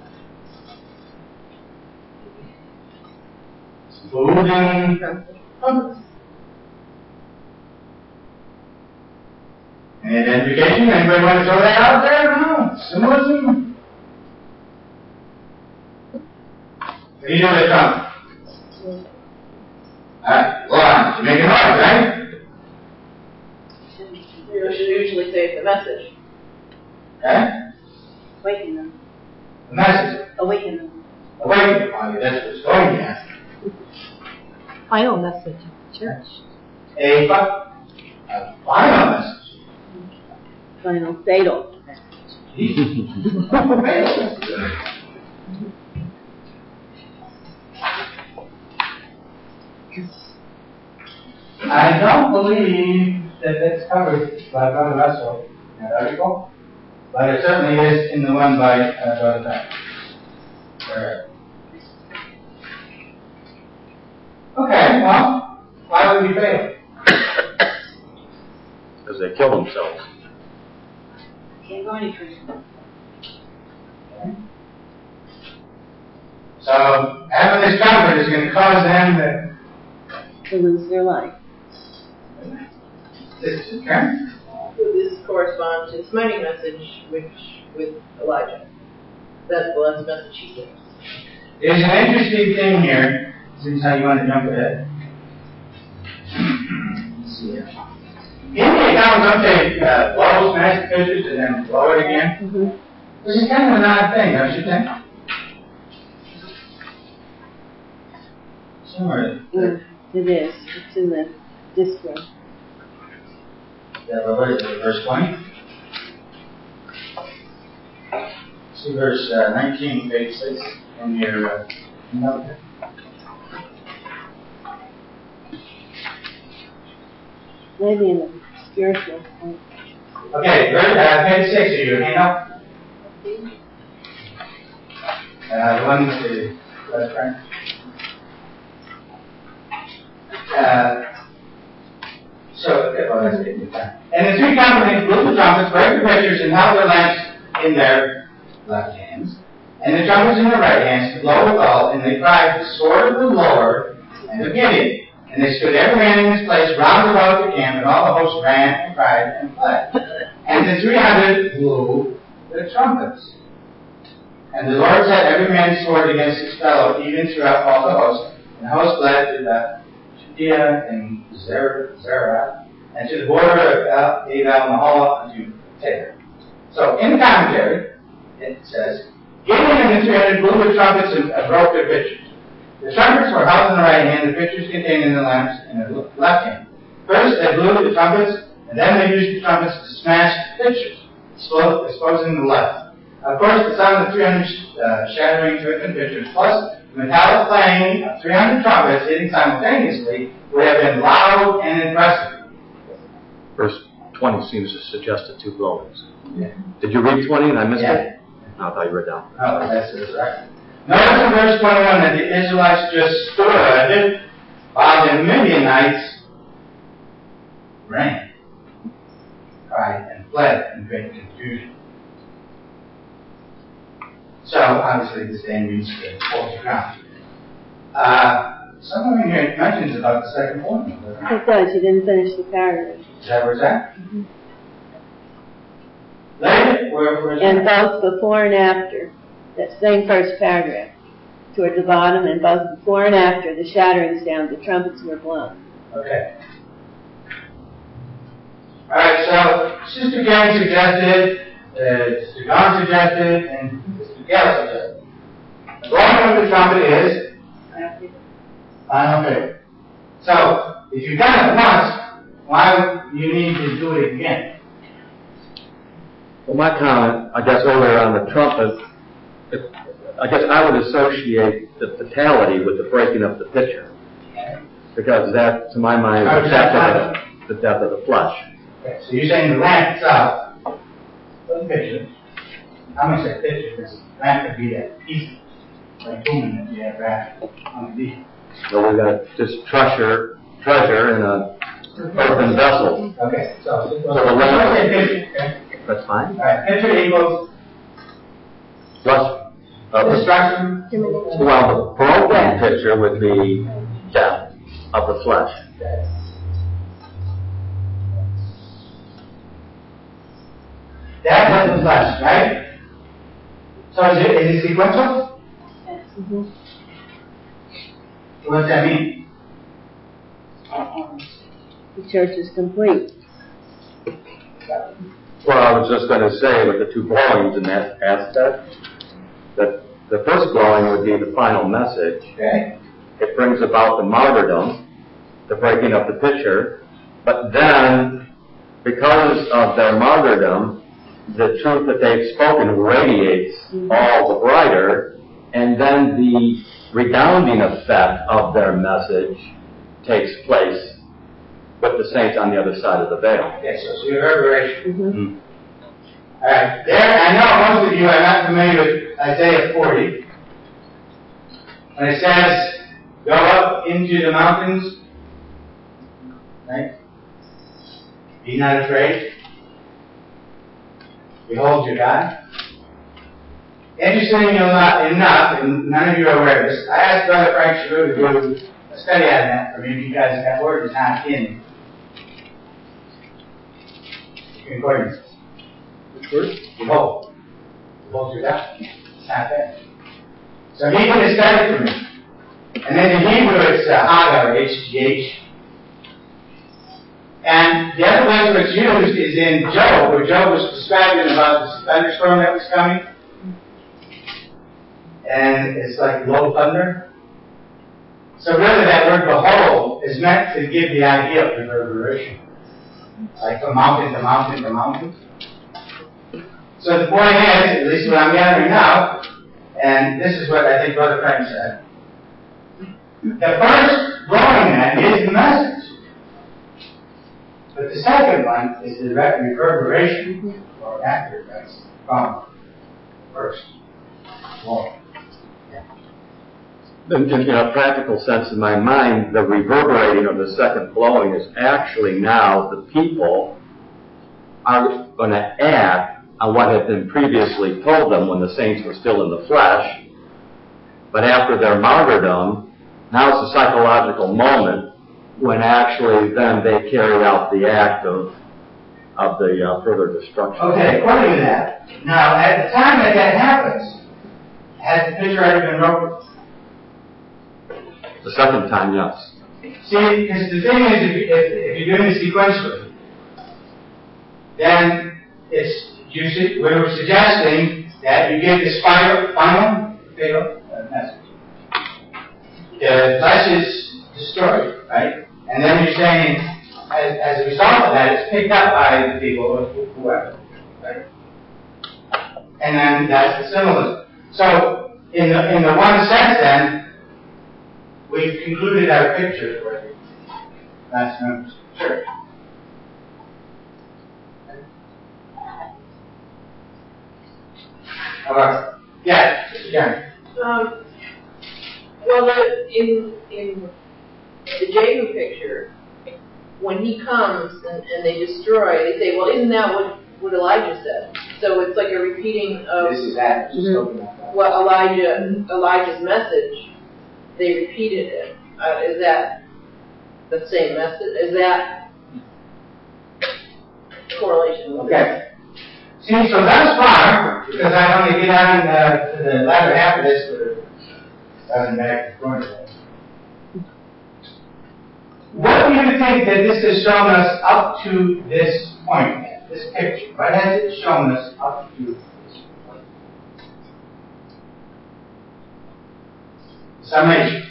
Food and trumpets. And education, anybody want to throw that out there? No. Symbolism. What do you do with a trumpet? Alright, go on. You make a noise, right? You should usually say the message. Okay? Awaken them. The message. Awaken them. Awaken them. Oh, that's what it's going to ask. Final message of the church. A, a final message. Final fatal. I don't believe that that's covered by Brother Russell in that article, but it certainly is in the one by uh, Brother Beck. Right. Okay, well, why would we fail? Because they kill themselves. Can't go any further. Okay. So, having this comfort is going to cause them to, to lose their life. This is okay. So this corresponds to his mighty message, which with Elijah. That's the last message he gives. There's an interesting thing here. This is how you want to jump ahead. Let's see here. In the account, don't they uh, blow smash the fishes and then blow it again? Mm-hmm. Which is kind of an odd thing, don't you think? Somewhere. Mm, it is. It's in the discourse. Yeah, but what is it, verse twenty? See verse uh, nineteen, page six, in your uh, note. Maybe in the spiritual point. Okay, verse, uh, page six of your handout. Uh, the one with the left front. Uh, so, okay, well, that's it. And the three companies blew the trumpets, broke the pitchers, and held their lamps in their left hands, and the trumpets in their right hands to blow withal, and they cried, the sword of the Lord and of Gideon. And they stood every man in his place round about the camp, and all the hosts ran and cried and fled. And the three hundred blew the trumpets. And the Lord set every man's sword against his fellow, even throughout all the host. And the host fled to the Judea and Zerah, and to the border of Abel Mahala unto Tabor. So in the commentary, it says, Gideon and the three hundred blew the trumpets and broke their pitchers. The trumpets were held in the right hand, the pitchers contained in the lamps in the left hand. First they blew the trumpets, and then they used the trumpets to smash the pitchers, exposing the left. Of course, the sound of three hundred uh, shattering driven pitchers, plus the metallic clang of three hundred trumpets hitting simultaneously, would have been loud and impressive. Verse twenty seems to suggest the two blowings. Yeah. Did you read twenty and I missed yeah. it? No, I thought you read down. Oh, that's it, right. Notice in verse twenty-one that the Israelites just stood while the Midianites ran, cried, and fled in great confusion. So, obviously, this day means to hold the ground. Uh, somewhere in here it mentions about the second point. It does. You didn't finish the paragraph. Is that where it's at? Mm-hmm. Later, where, where's and that? both before and after. That same first paragraph. Towards the bottom, and both before and after the shattering sound, the trumpets were blown. Okay. Alright, so Sister Karen suggested, uh, Sister John suggested, and Sister Gail suggested. The blowing of the trumpet is final favorite. So, if you've done it once, why would you need to do it again? Well, my comment, I guess, earlier on the trumpet, if, I guess I would associate the fatality with the breaking of the pitcher. Because that, to my mind, is the death of the, the death of the flesh. Okay, so you're saying the lamp itself, the pitcher, I'm going to say pitcher because the lamp could be that piece, like booming that you have wrapped on the beat. So we've got this treasure, treasure in a earthen vessel. Okay, so, so, so the lamp, pitcher, okay? That's fine. Alright, pitcher equals flesh. Uh, destruction. Well, the broken picture would be death of the flesh. Death of the flesh, right? So is it, is it sequential? Yes. Mm-hmm. What does that mean? The church is complete. Well, I was just going to say with the two blowings in that aspect, that the first blowing would be the final message. Okay. It brings about the martyrdom, the breaking of the pitcher, but then, because of their martyrdom, the truth that they've spoken radiates mm-hmm. all the brighter, and then the redounding effect of their message takes place with the saints on the other side of the veil. Yes, so it's reverberation. Mm-hmm. Mm-hmm. All right, there, I know most of you are not familiar with Isaiah forty. When it says, go up into the mountains, right? Be not afraid. Behold your God. Interestingly enough, and none of you are aware of this, I asked Brother Frank Sherwood to do a study on that for me because that word is not in concordance. Which word? Behold. Behold your God. It's not there. So he did a study for me. And then in Hebrew it's uh, Hagar, H G H. And the other place where it's used is in Job, where Job was describing about this thunderstorm that was coming. And it's like low thunder. So really that word behold is meant to give the idea of reverberation. Like from mountain to mountain to mountain. So the point is, at least what I'm gathering now, and this is what I think Brother Frank said, the first blowing then is the message. But the second one is the reverberation, or after that's from first blowing. In, in a practical sense, in my mind, the reverberating of the second blowing is actually now the people are going to act on what had been previously told them when the saints were still in the flesh. But after their martyrdom, now it's a psychological moment when actually then they carry out the act of of the uh, further destruction. Okay, according to that, now at the time that that happens, has the picture already been broken? The second time, yes. See, because the thing is, if, if, if you're doing it sequentially, then it's you see, we were suggesting that you give this final, final fatal message. The flesh is destroyed, right? And then you're saying, as, as a result of that, it's picked up by the people or whoever, right? And then that's the symbolism. So, in the in the one sense, then, we've concluded our picture for the last members of the church. Uh, yeah, yeah. Um, well, the, in in the Jehu picture, when he comes and, and they destroy, they say, well, isn't that what, what Elijah said? So it's like a repeating of this is that. Just mm-hmm. what Elijah mm-hmm. Elijah's message. They repeated it. Uh, is that the same message? Is that correlation? Okay. See, so thus far, because I only get on uh, to the latter half of this, but it doesn't back to front of it. What do you think that this has shown us up to this point, this picture? What has it shown us up to this point? Summation.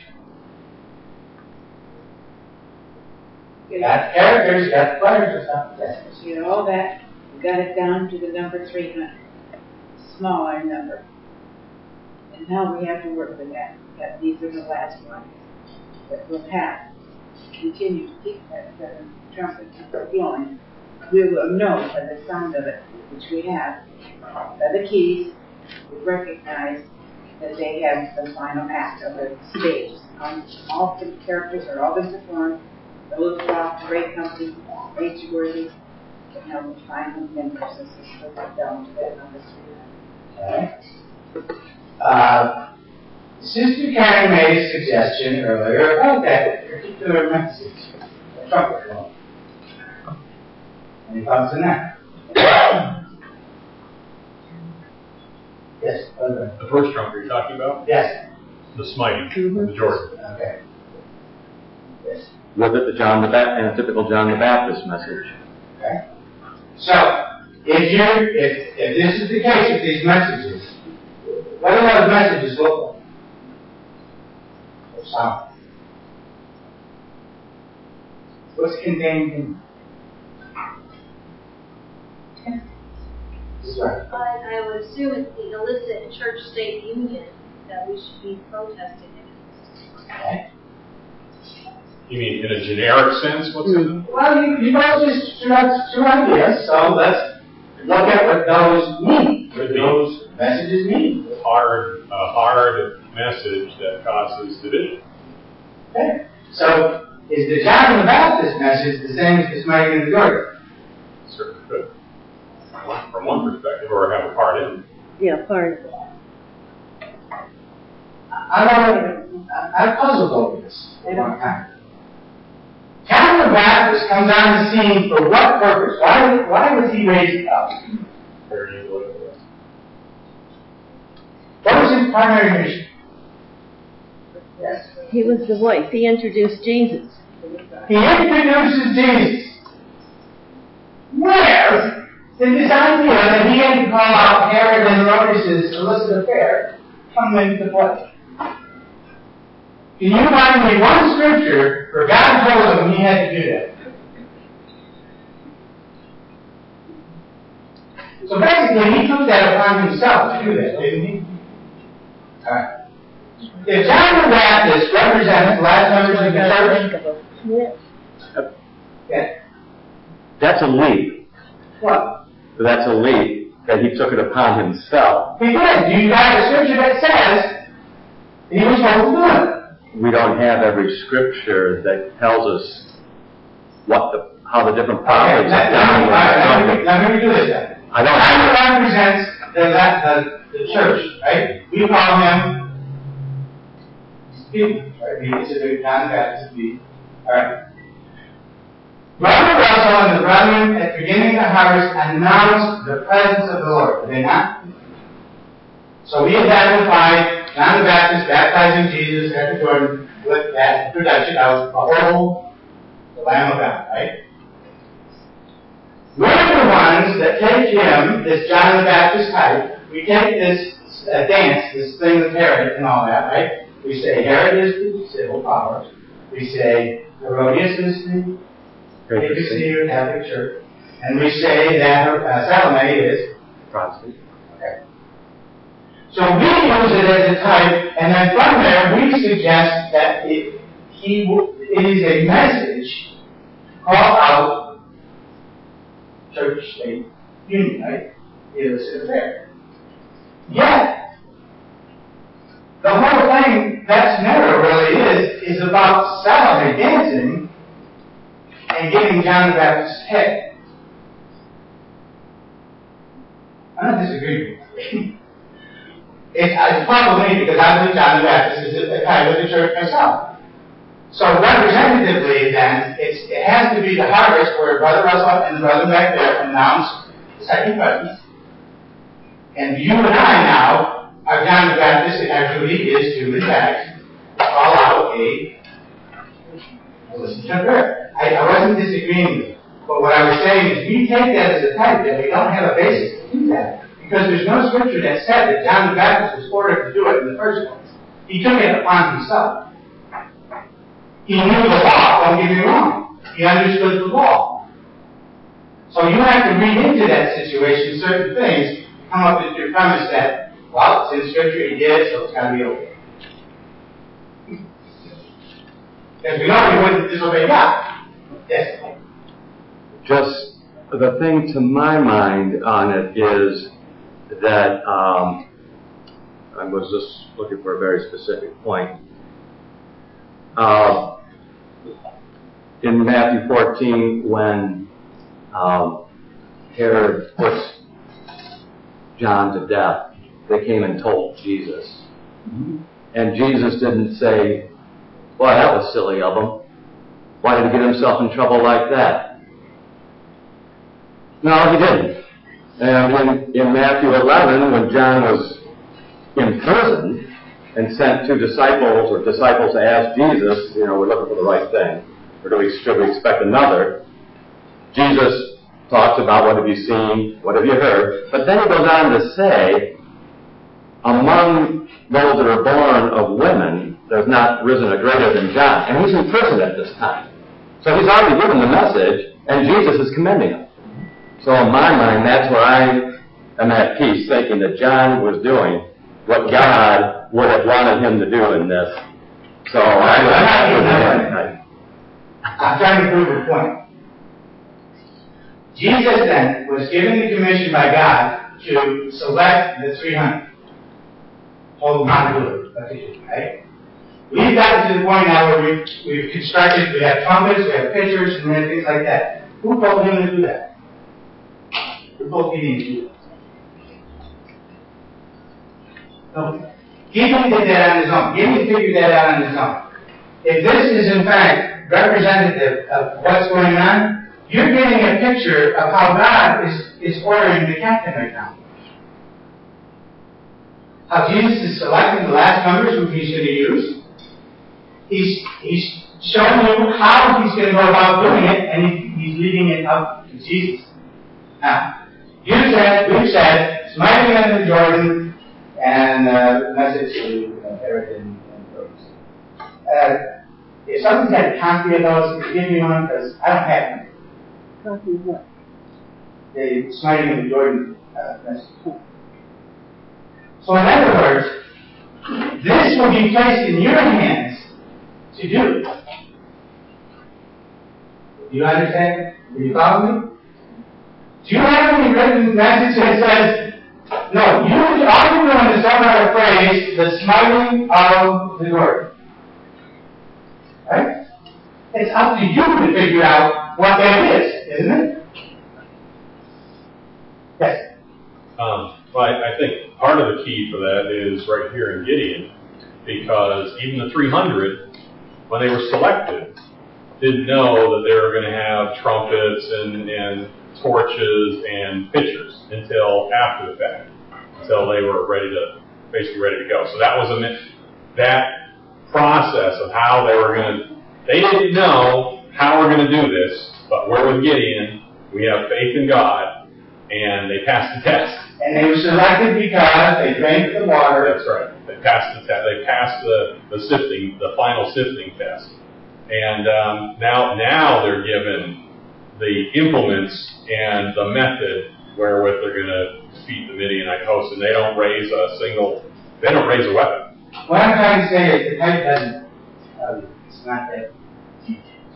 You got characters, you got players and stuff. Yes. You know, all that, we got it down to the number three hundred. Smaller number. And now we have to work with that. that these are the last ones that we'll have. Continue to keep that seven trumpet going. We will know by the sound of it, which we have, by the keys, we recognize that they have the final act of the stage. Um, all the characters are all been performed. The Little Rock, Great Company, Nature Worthy, but now the final members of this will be down to that number three. Okay. Uh, Sister Karen made a suggestion earlier about that particular message, the trumpet call. Any thoughts on that? Yes, okay. The first trump you're talking about? Yes. The smiting, mm-hmm. The Jordan. Okay. Yes. Was it the John the Baptist, a typical John the Baptist message? Okay. So, if you if if this is the case with these messages, what do those messages look like? Or sound? What's contained in them? This is right. But I would assume it's the illicit church-state union that we should be protesting against. Okay. You mean in a generic sense? What's mm-hmm. it? Well, you, you both just two, two ideas, so let's look at what those mean. What those messages mean. Hard, a hard message that causes division. Okay. So, is the John the Baptist message the same as the smiting of the Jordan? Certainly could. From one perspective, or have a part in it. Yeah, part of it. I'm I'm puzzled over this for a long time. John the Baptist comes on the scene for what purpose? Why, why was he raised up? What was his primary mission? Yes. He was the voice. He introduced Jesus. He introduces Jesus. Where did this idea that he had to call out Herod and Herodias' illicit affair come into play? Can you find me one scripture where God told him he had to do that? So basically, he took that upon himself to do that, didn't he? Alright. If John the Baptist represents the last members of the church, yeah. That's a leap. What? That's a leap that he took it upon himself. He did. You got a scripture that says he was supposed to do it. We don't have every scripture that tells us what the how the different prophets okay, are doing. Let me do this then. I don't John represents the, the, the church, right? We call him people, right? He is a John the Baptist people. Alright. Brother Russell and the brethren at the beginning of the harvest announced the presence of the Lord, did they not? So we identified John the Baptist baptizing Jesus at the Jordan with that introduction of behold the Lamb of God, right? We're the ones that take him, this John the Baptist type, we take this uh, dance, this thing with Herod and all that, right? We say Herod is the civil power. We say Herodias is the papacy or Catholic Church. And we say that uh, Salome is Protestant. Okay. So we use it as a type, and then from there we suggest that it, he, it is a message to call out church-state union, right? Illicit affair. Yet, the whole thing, that scenario really is, is about Salome dancing and getting John the Baptist's head. I don't disagree with you. It's, it's probably because I believe John the Baptist is a kind of the church myself. So representatively then, it's, it has to be the harvest where Brother Russell and the brother back there announce the second presence. And you and I now are John the Baptist, and our duty is to, in fact, call out a illicit I, I wasn't disagreeing with you. But what I was saying is we take that as a type that we don't have a basis to do that. Because there's no scripture that said that John the Baptist was ordered to do it in the first place. He took it upon himself. He knew the law, don't get me wrong. He understood the law. So you have to read into that situation certain things, come up with your premise that, well, it's in scripture, he did it, so it's got to be okay. Because we know he wouldn't disobey God. Yes. Just the thing to my mind on it is that um, I was just looking for a very specific point. Uh, in Matthew fourteen, when um, Herod puts John to death, they came and told Jesus. Mm-hmm. And Jesus didn't say, well, that was silly of him. Why did he get himself in trouble like that? No, he didn't. And in, in Matthew eleven, when John was imprisoned and sent two disciples, or disciples to ask Jesus, you know, we're looking for the right thing, or do we, should we expect another? Jesus talks about what have you seen, what have you heard, but then he goes on to say, among those that are born of women, there's not risen a greater than John. And he's in prison at this time. So he's already given the message, and Jesus is commending him. So in my mind, that's where I am at peace, thinking that John was doing what God would have wanted him to do in this. So I was I'm trying to prove a point. Jesus then was given the commission by God to select the three hundred. Told them how to do it, right? We've gotten to the point now where we've, we've constructed, we have trumpets, we have pitchers, and we have things like that. Who told him to do that? Who told Gideon to do that? No. Gideon did that on his own. Gideon figured that out on his own. If this is in fact representative of what's going on, you're getting a picture of how God is, is ordering the captain right now. How Jesus is selecting the last numbers who he's going to use. He's, he's showing you how he's going to go about doing it, and he, he's leading it up to Jesus. Now, you said, we've said, smiting under Jordan, and uh, the message to uh, Herod and, and Rose. Uh, if someone's got a copy of those, can you give me one? Because I don't have them. Copy of what? The smiting of the Jordan uh, message. So in other words, this will be placed in your hands to do. Do you understand? Do you follow me? Do you have any written message that says, no, you, all you're doing is somehow a phrase, the smiting of the Jordan. Right? It's up to you to figure out what that is, isn't it? Yes. Um, well, I, I think part of the key for that is right here in Gideon, because even the three hundred, when they were selected, didn't know that they were going to have trumpets and, and torches and pitchers until after the fact, until they were ready to, basically ready to go. So that was a, that process of how they were going to, they didn't know how we're going to do this, but we're with Gideon, we have faith in God, and they passed the test. And they were selected because they drank the water. That's right. They passed the test. They passed the, the sifting, the final sifting test. And um, now, now they're given the implements and the method wherewith they're going to defeat the Midianite host, and they don't raise a single, they don't raise a weapon. What I'm trying to say is the type doesn't tell you. It's not that detailed.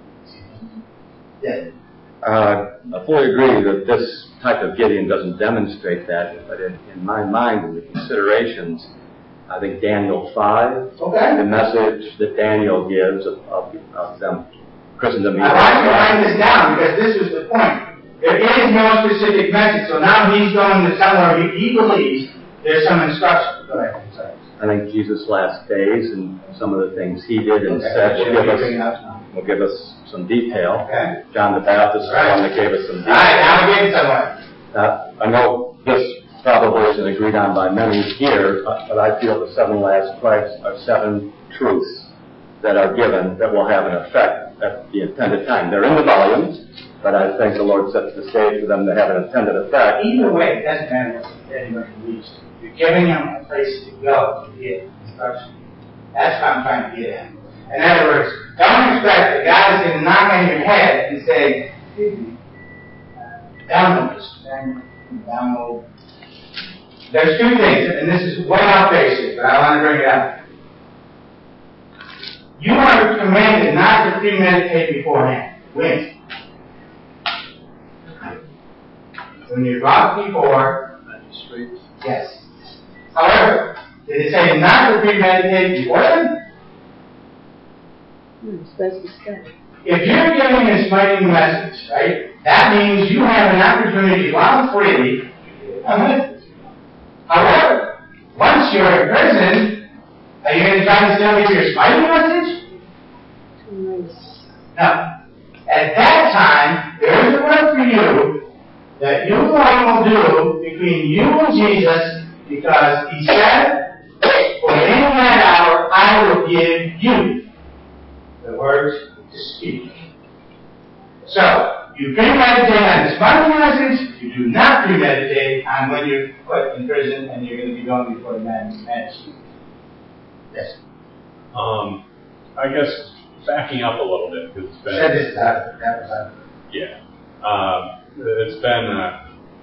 Yes. Uh, I fully agree that this type of Gideon doesn't demonstrate that, but in, in my mind, in the considerations, I think Daniel five, okay. the message that Daniel gives of, of, of them, Christendom. I want you to write this down because this was the point. There is no specific message, so now he's going to somewhere he, he believes there's some instruction. Go ahead. I'm sorry. I think Jesus' last days and some of the things he did and okay. said will give, us, will give us some detail. Okay. John the Baptist is right. the one that gave us some detail. All right, now we're getting somewhere. Uh, I know this probably isn't agreed on by many here, but I feel the seven last plagues are seven truths that are given that will have an effect at the intended time. They're in the volumes, but I think the Lord sets the stage for them to have an intended effect. Either way, it doesn't matter what anybody reads. You're giving them a place to go to get instruction. That's what I'm trying to get at. In other words, don't expect that God is going to knock on your head and say, excuse me, uh, download this, download. There's two things, and this is way off basic, but I want to bring it up. You are commanded not to premeditate beforehand. When? When you're brought before magistrates. Yes. However, did it say not to premeditate beforehand? Hmm, supposed to stay. If you're giving a smiting message, right, that means you have an opportunity while free to come with. However, once you're in prison, are you going to try to still give your smiting message? No. At that time, there is a work for you that you alone will do between you and Jesus, because he said, for in that hour I will give you the words to speak. So, you premeditate on the smiting message, you do not premeditate on when you're put in prison and you're going to be going before the magistrate. Yes. Um, I guess backing up a little bit, because it's been... Said this that, that was out. Yeah. Um, it's been... Uh,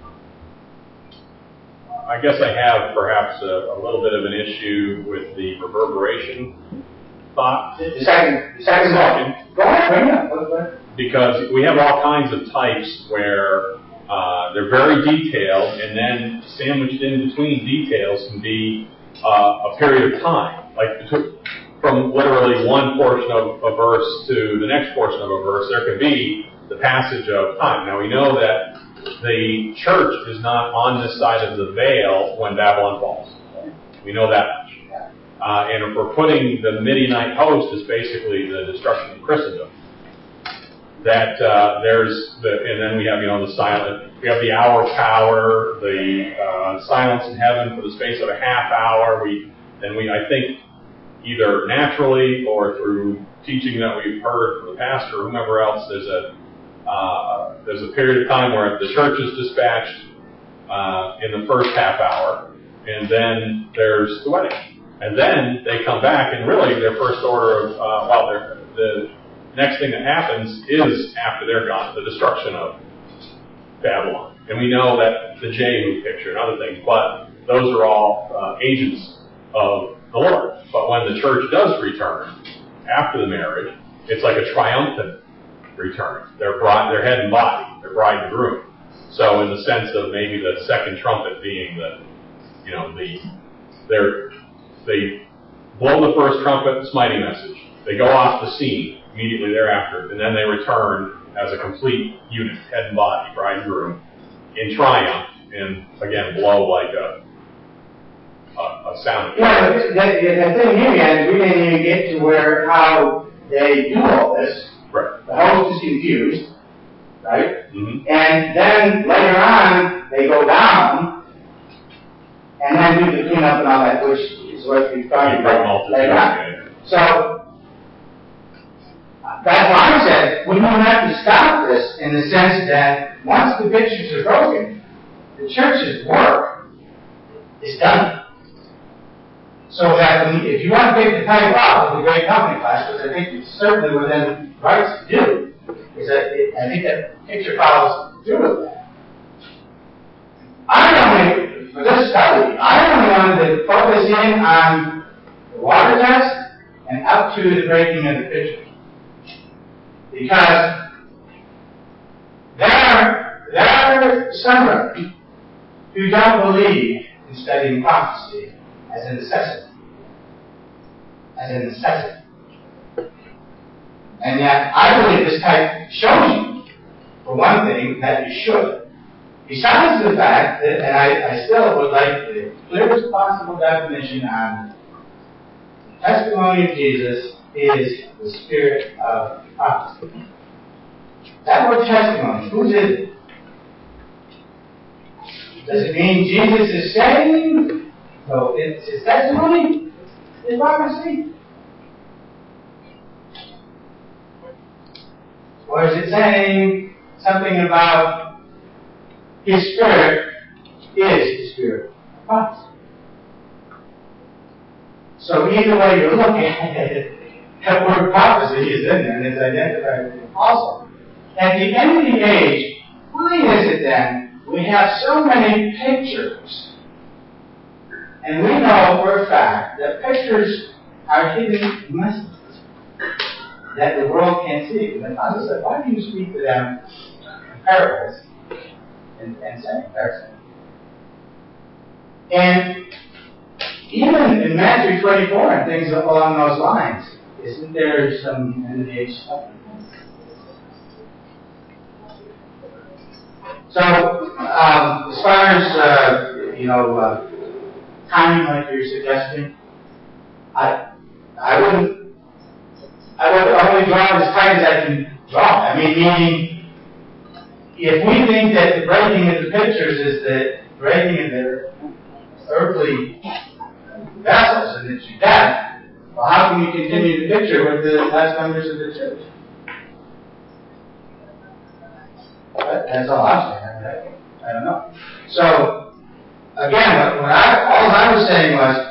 I guess I have perhaps a, a little bit of an issue with the reverberation thought. The second, the second, second. Go ahead, bring it up. Go ahead. Because we have all kinds of types where uh, they're very detailed, and then sandwiched in between details can be uh, a period of time. Like from literally one portion of a verse to the next portion of a verse, there can be the passage of time. Now we know that the church is not on this side of the veil when Babylon falls. We know that much. Uh, and if we're putting the Midianite host as basically the destruction of Christendom, that uh, there's the, and then we have, you know, the silent, we have the hour of power, the uh, silence in heaven for the space of a half hour. We, and we, I think, either naturally or through teaching that we've heard from the pastor or whomever else, there's a uh, there's a period of time where the church is dispatched uh, in the first half hour, and then there's the wedding, and then they come back, and really their first order of uh, well, their, the next thing that happens is after they're gone, the destruction of Babylon. And we know that the Jehu picture and other things, but those are all uh, agents of the Lord. But when the church does return after the marriage, it's like a triumphant return. They're bride, their head and body, their bride and groom. So in the sense of maybe the second trumpet being the, you know, the, they're, they blow the first trumpet, smiting message. They go off the scene immediately thereafter, and then they return as a complete unit, head and body, bride and groom, in triumph, and again blow like a a, a sound. Yeah, the, the, the thing here is we didn't even get to where how they do all this. Right. The host is confused, right? Mm-hmm. And then later on they go down, and then do the cleanup and all that, which is what we've talked about later on. So. That's why I said we don't have to stop this in the sense that once the pictures are broken, the church's work is done. So that when, if you want to take the type off of the great company class, which I think it's certainly within rights to do, is that it, I think that picture follows through with that. I only, for this study, I only wanted to focus in on the water test and up to the breaking of the picture. Because there are, there are some who don't believe in studying prophecy as a necessity. As a necessity. And yet, I believe this type shows you, for one thing, that you should. Besides the fact that, and I, I still would like the clearest possible definition on the testimony of Jesus is the spirit of prophecy. That word testimony, whose is it? Does it mean Jesus is saying? No, it's his testimony? Is prophecy? Or is it saying something about His Spirit is the Spirit of prophecy? So either way you look at it, that word prophecy is in there and it's identified with the apostle. At the end of the age, why is it then we have so many pictures? And we know for a fact that pictures are hidden messages that the world can't see. And the Bible said, why do you speak to them in parables and, and saying parables? And even in Matthew twenty-four and things along those lines, isn't there some end of the age stuff? So, um, as far as, uh, you know, uh, timing like you're suggesting, I I wouldn't, I would only draw as tight as I can draw. I mean, meaning, if we think that the breaking of the pictures is the breaking of the earthly vessels and it's your death, well, how can you continue the picture with the last members of the church? That, that's all I'm saying. I, I don't know. So, again, what, what I, all I was saying was,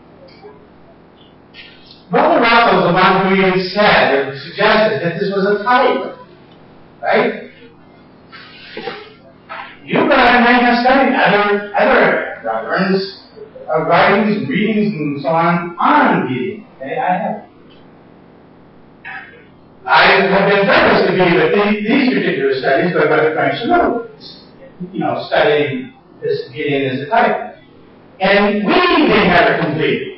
Brother Russell is the one who even said or suggested that this was a type, right? You got to make a study. Other, other reverends, uh, writings and readings and so on on Gideon. Okay, I have. I have been privileged to be with these, these particular studies by Brother Frank Shalom, you know, studying this Gideon as a type. And we didn't have it completed.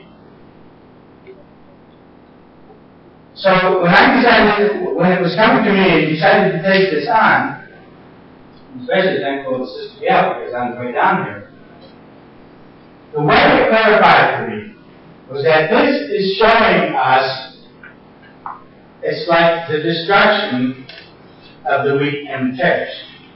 So when I decided, when it was coming to me and decided to take this on, I'm especially thankful to Sister Gail because on the way down here, the way it clarified for me was that this is showing us it's like the destruction of the wheat and the tares.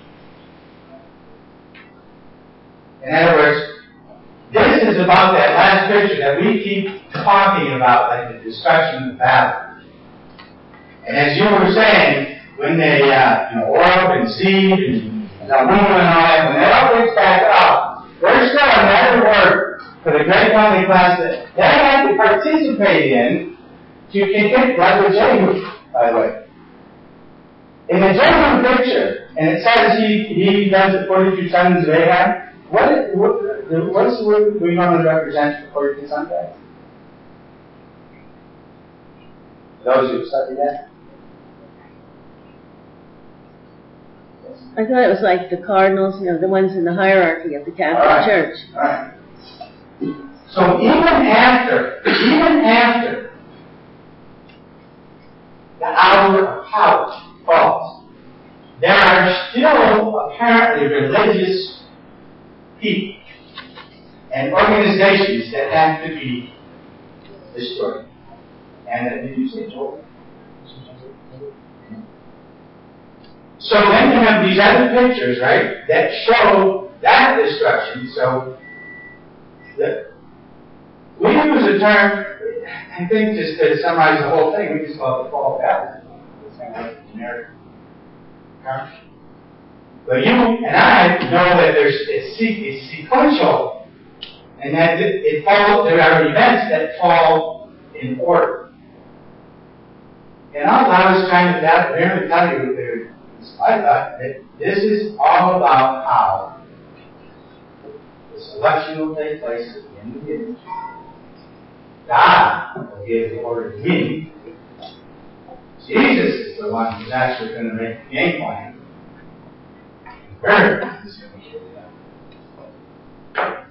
In other words, this is about that last picture that we keep talking about, like the destruction of Babylon. And as you were saying, when they, uh, you know, orb and seed and Zalmunna and all that, when that all gets back up, there's still another work for the great family class that they have to participate in to get Brother Jehu, by the way. In the Jehu picture, and it says he, he does the forty-two sons of Ahab, what is, what, what's the word we normally represent for forty-two sons of Ahab? Those who study that? I thought it was like the cardinals, you know, the ones in the hierarchy of the Catholic All right. Church. All right. So even after, even after the hour of power falls, there are still apparently religious people and organizations that have to be destroyed. And that did you say Joel? So then you have these other pictures, right, that show that destruction. So the, we use a term, I think, just to summarize the whole thing, we just call it the fall of Babylon. It's kind of like a generic term. But you and I know that there's it's, it's sequential, and that it, it follows. There are events that fall in order. And all I was trying to tell, really tell you there. I thought that this is all about how the selection will take place at the end of the age. God will give the order to me. Jesus is the one who's actually going to make the game plan. Very is going to do that.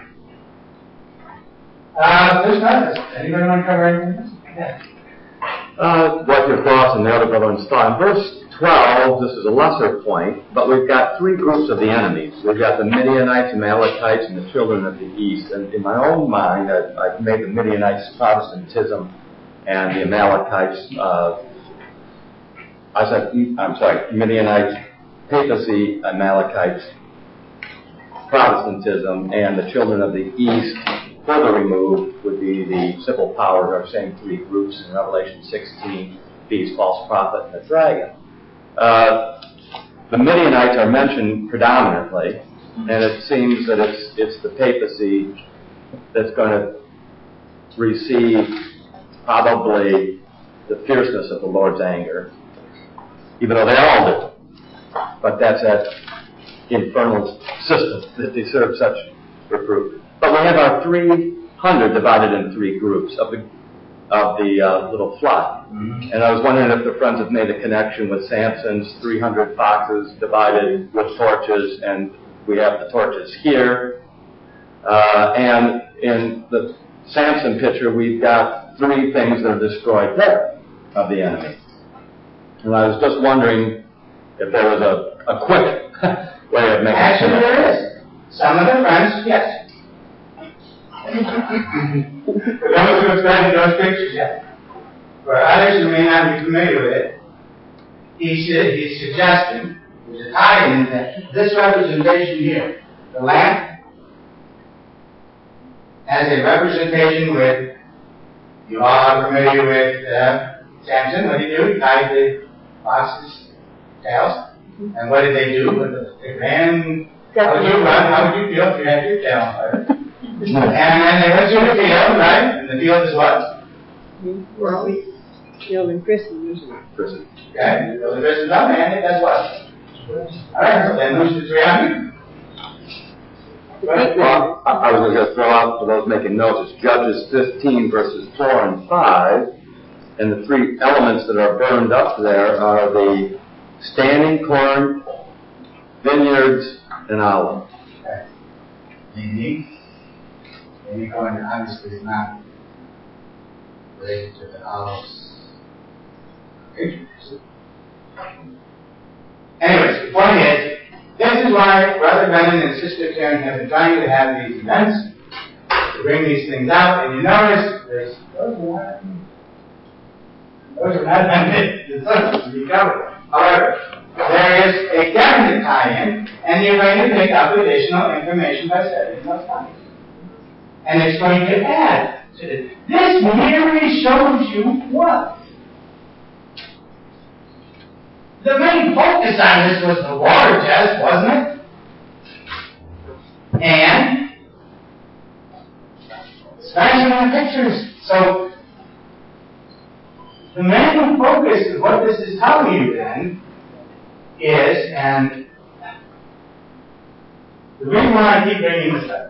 Uh, there's nothing. Anybody want to cover anything else? Yeah. Uh, what your thoughts and the other brother's thought. In verse twelve, this is a lesser point, but we've got three groups of the enemies. We've got the Midianites, Amalekites, and the children of the east. And in my own mind, I've, I've made the Midianites Protestantism and the Amalekites, uh, I said, I'm sorry, Midianites, papacy, Amalekites, Protestantism, and the children of the east, further removed, would be the civil powers, our same three groups in Revelation sixteen, beast, false prophet, and the dragon. uh, the Midianites are mentioned predominantly, and it seems that it's it's the papacy that's going to receive probably the fierceness of the Lord's anger, even though they all do. But that's that infernal system that deserves such reproof. But we have our three hundred divided into three groups of the of the uh, little flock. Mm-hmm. And I was wondering if the friends have made a connection with Samson's three hundred foxes divided with torches, and we have the torches here. Uh, and in the Samson picture, we've got three things that are destroyed there of the enemy. And I was just wondering if there was a, a quick way of making Actually, there is. Some of the friends, yes. For those who have studied those pictures yet, for others who may not be familiar with it, he should, he's suggesting there's a tie-in that this representation here, the lamp, as a representation with, you all are familiar with uh, Samson. What did he do? He tied the fox's tails. And what did they do? With the, they ran. How would you run? How would you feel if you had your tail on fire? And then they went through the field, right? And the field is what? Well, field and prison, usually. Prison. Okay. So the prison's up, and it does what? Alright, so then who's the three hundred? Well, I was going to throw out for those making notes, it's Judges fifteen verses four and five, and the three elements that are burned up there are the standing corn, vineyards, and olive. Okay. Indeed. Standing corn obviously is not related to the olives. Anyways, the point is, this is why Brother Brennan and Sister Karen have been trying to have these events to bring these things out. And you notice there's those are not those are not admitted to be covered. However, there is a definite tie-in, and you're going to pick up additional information by studying those topics. And it's going to add to this. This merely shows you what? The main focus on this was the water test, wasn't it? And smashing on pictures. So the main focus of what this is telling you then is, and the reason why I keep bringing this up,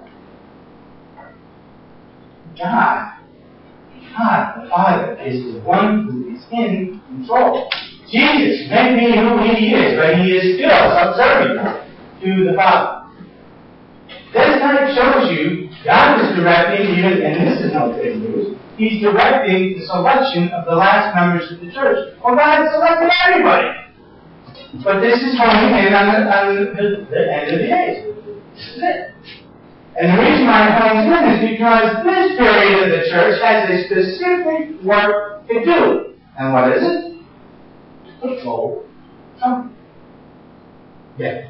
God, God the Father is the one who is in control. Jesus may be who he is, but he is still subservient to the Father. This type shows you God is directing, even, and this is no big news, he's directing the selection of the last members of the church. Well, God selected everybody. But this is coming in on the, on the, the end of the age. This is it. And the reason why it comes in is because this period of the church has a specific work to do. And what is it? Control something. Yeah.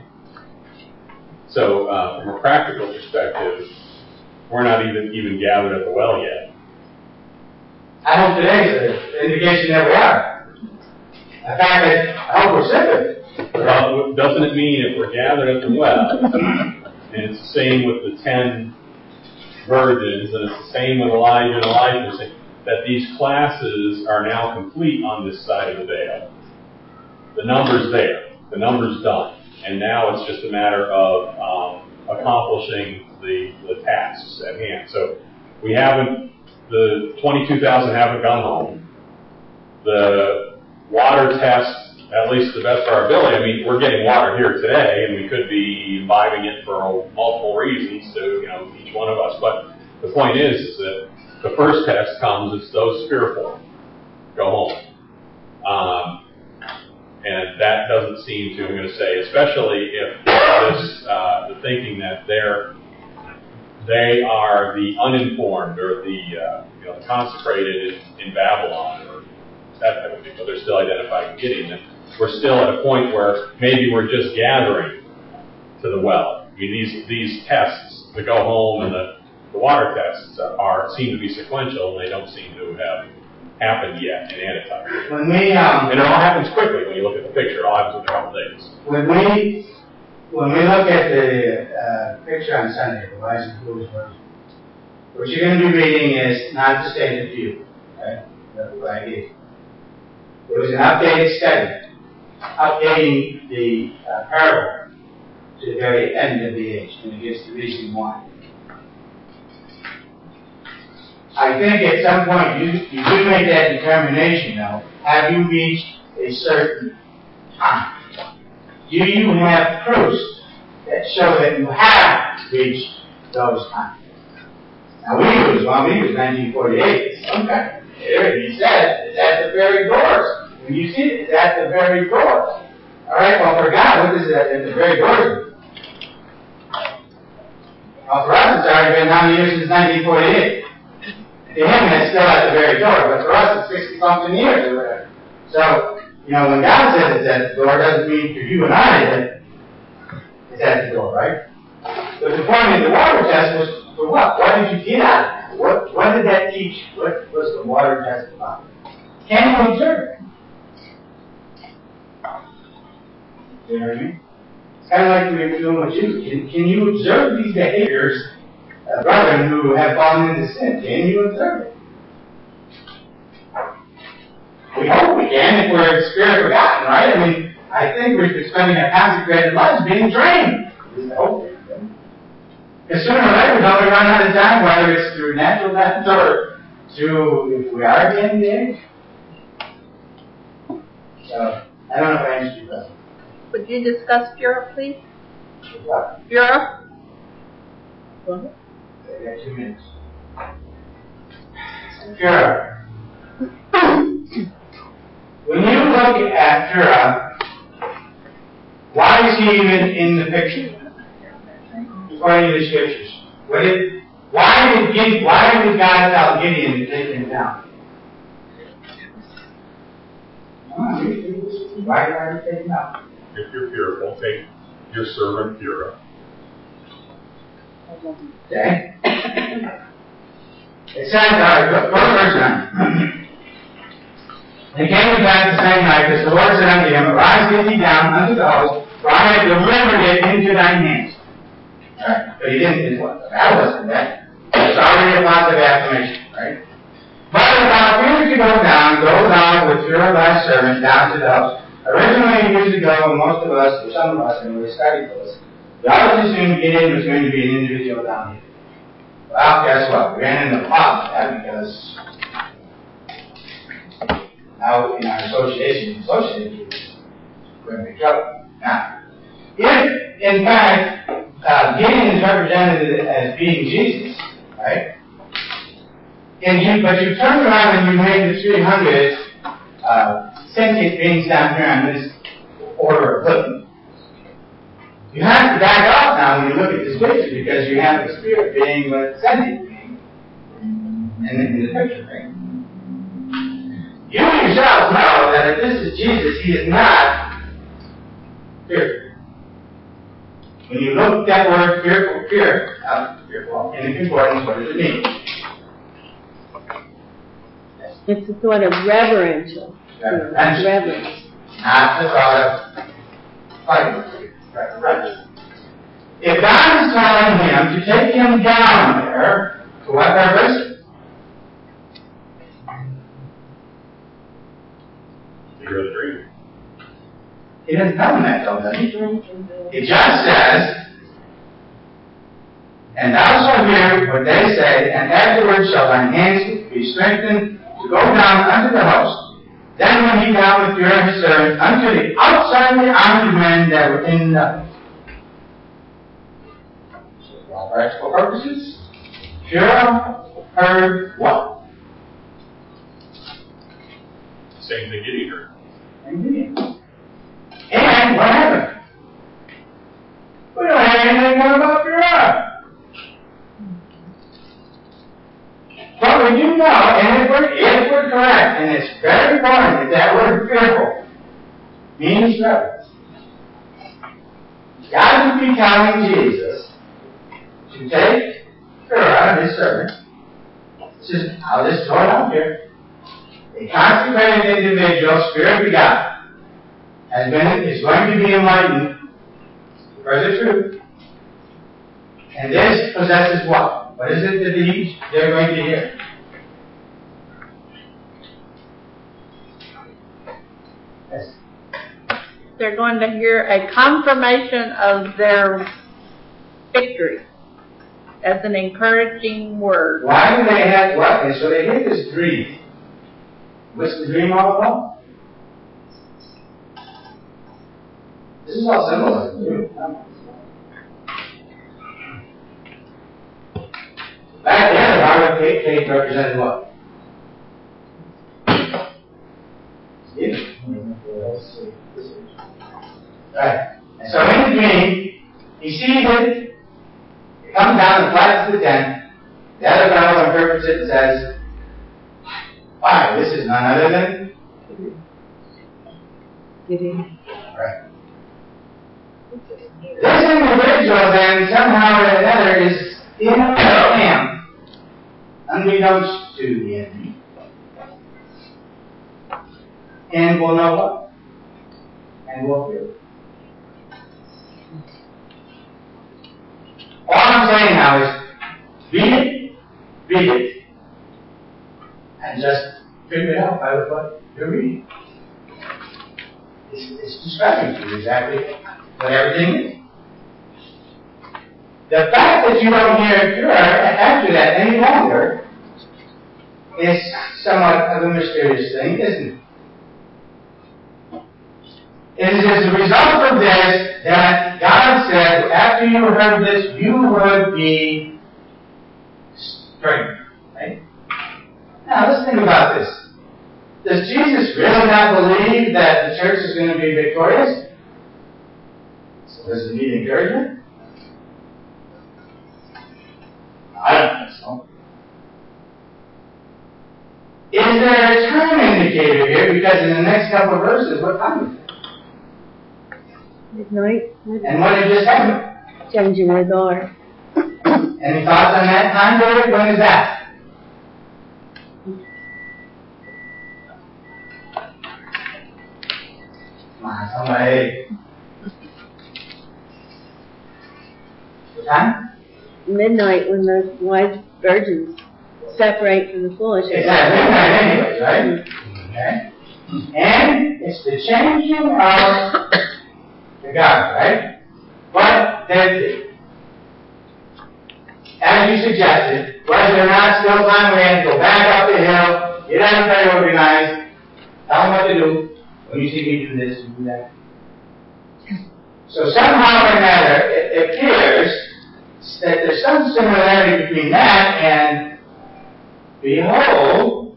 So, uh, from a practical perspective, we're not even even gathered at the well yet. I hope today is an indication that we are. In fact, I hope we're sick. Well, doesn't it mean if we're gathered at the well, and it's the same with the ten virgins, and it's the same with Elijah and Elisha, that these classes are now complete on this side of the veil. The number's there. The number's done. And now it's just a matter of um, accomplishing the, the tasks at hand. So we haven't, the twenty-two thousand haven't gone home. The water test, at least to the best of our ability, I mean, we're getting water here today, and we could be imbibing it for multiple reasons to, you know, each one of us. But the point is, is that the first test comes, it's those fearful. Go home. Um, And that doesn't seem to, I'm going to say, especially if this, uh, the thinking that they're, they are the uninformed or the, uh, you know, consecrated in, in Babylon or that type of thing, but they're still identifying Gideon. And we're still at a point where maybe we're just gathering to the well. I mean, these, these tests, the go home and the, the water tests are, seem to be sequential, and they don't seem to have happened yet in Antioch. When we, um, And it all happens quickly when you look at the picture. It all happens in a couple days. when we, when we look at the uh, picture on Sunday, the Wise and Foolish version, what you're going to be reading is not to state the view, right? That's what I gave. It was an updated study, updating the uh, parable to the very end of the age, and it gives the reason why. I think at some point you, you do make that determination, though. Have you reached a certain time? Do you have proofs that show that you have reached those times? Now we use one, we use nineteen forty-eight. Okay. Here he said, it's at the very doors. When you see it, it's at the very doors. Alright, well for God, what is it at the very doors? Well for us, it's already been how many years since nineteen forty-eight? To him, it's still at the very door, but for us, it's sixty something years or whatever. So, you know, when God says it's at the door, it doesn't mean for you and I that it's at the door, right? But the point of the water test was for what? What did you get out of it? What, what did that teach you? What was the water test about? Can you observe it? You know what I mean? It's kind of like we were doing with you. Can, can you observe these behaviors, uh, brethren who have fallen into sin? Can you observe it? We hope we can if we're spirit forgotten, right? I mean, I think we're spending our consecrated lives being trained. At least I hope. Because sooner or later, don't we run out of time, whether it's through natural death or through, if we are at the end of the age? So, I don't know if I answered your question. Would you discuss Pura, please? What? Pura? I got two minutes. Pura. When you look at Pura, why is he even in the picture? According to the scriptures. What did, why did Gideon, why did God tell Gideon to take him down? Why did he take him down? If you're fearful, take your servant Pura. Okay. It says, uh, go, go to verse nine. They came back the same night, because the Lord said unto him, Arise, get thee down unto the host, for I have delivered it into thine hands. Right. But he didn't, that wasn't that. It's already a positive affirmation, right? But if thou fearest to go down, go thou with your thy servant down to the house. Originally, years ago, most of us, or some of us, when we studied this, we always assumed Gideon was going to be an individual down here. Well, guess what? We ran into a problem with that because now in our association, associated with we're going to be trouble. Now, if, in fact, Uh, Gideon is represented as being Jesus, right? And you, but you turn around and you made the three hundred uh, sentient beings down here on this order of living. You have to back off now when you look at this picture because you have the spirit being with sentient being in, in the picture, right? You yourselves know that if this is Jesus, he is not fearful. When you look at that word fearful, fear, uh, fearful, in its importance, what does it mean? It's a sort of reverential. Reverential. Reverence. Not the thought of fighting. Reverential. If God is telling him to take him down there, for what purpose? To hear the dream. He doesn't tell him that, though, does he? It just says, and thou shalt hear what they say, and afterwards shall thine hands be strengthened to go down unto the host. Then went he down with Pura his servant unto the outside the armed men that were in the house. So, for all practical purposes, Pura heard what? Same thing Gideon heard. And Gideon. And what happened? We don't have anything more about Pura. But we do know, and if we're, if we're correct, and it's very important that that word fearful means reverence. God would be telling Jesus to take Pura, his servant, says, I'll just throw it out here. Take a consecrated individual, Spirit begotten, has been, is going to be enlightened for the truth. And this possesses what? What is it that these, they're going to hear? Yes. They're going to hear a confirmation of their victory as an encouraging word. Why do they have what? And so they hear this dream. What's the dream all about? This is all symbolism, too. Back then, the Harvard cake, cake represented what? Yeah. Right. And so in the dream, he sees it, it comes down and flies to the tent. The other fellow interprets it and says, why, this is none other than Gideon. Right. This individual then somehow or another is in the camp, unbeknownst to the enemy, and will know what? And will hear it. All I'm saying now is read it, read it, and just figure it out by what you're reading. It's, it's describing to you exactly what everything is. The fact that you don't hear pure after that any longer is somewhat of a mysterious thing, isn't it? It is as a result of this that God said, after you heard this, you would be strengthened. Right? Now, let's think about this. Does Jesus really not believe that the church is going to be victorious? So does it need encouragement? I don't think so. Is there a time indicator here? Because in the next couple of verses, what time is it? Midnight. And what had just happened? Changing the guard. Any thoughts on that time period? When is that? Come on, somebody. What time? Midnight, when the wise virgins separate from the foolish. It's at midnight anyways, right? Okay. And it's the changing of the guard, right? But then, as you suggested, was there not still time we had to go back up the hill, get everybody organized, tell them what to do, when you see me do this and do that? So somehow or another, it appears that there's some similarity between that and, behold,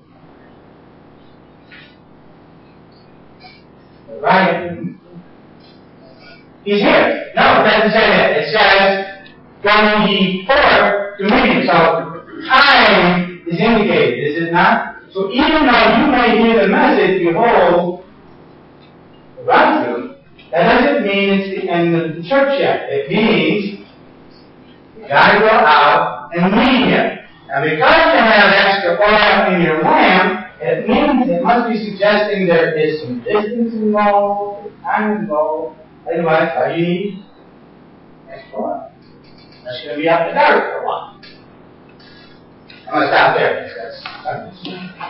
the bridegroom. He's here. No, it doesn't say that. It says, go ye forth to meet him. So time is indicated, is it not? So even though you may hear the message, behold, the bridegroom, that doesn't mean it's the end of the church yet. It means you gotta go out and meet him. And because you have extra oil in your lamp, it means it must be suggesting there is some distance involved, time involved. Otherwise, all you need extra oil. That's going to be after dark for a while. I'm going to stop there. That's,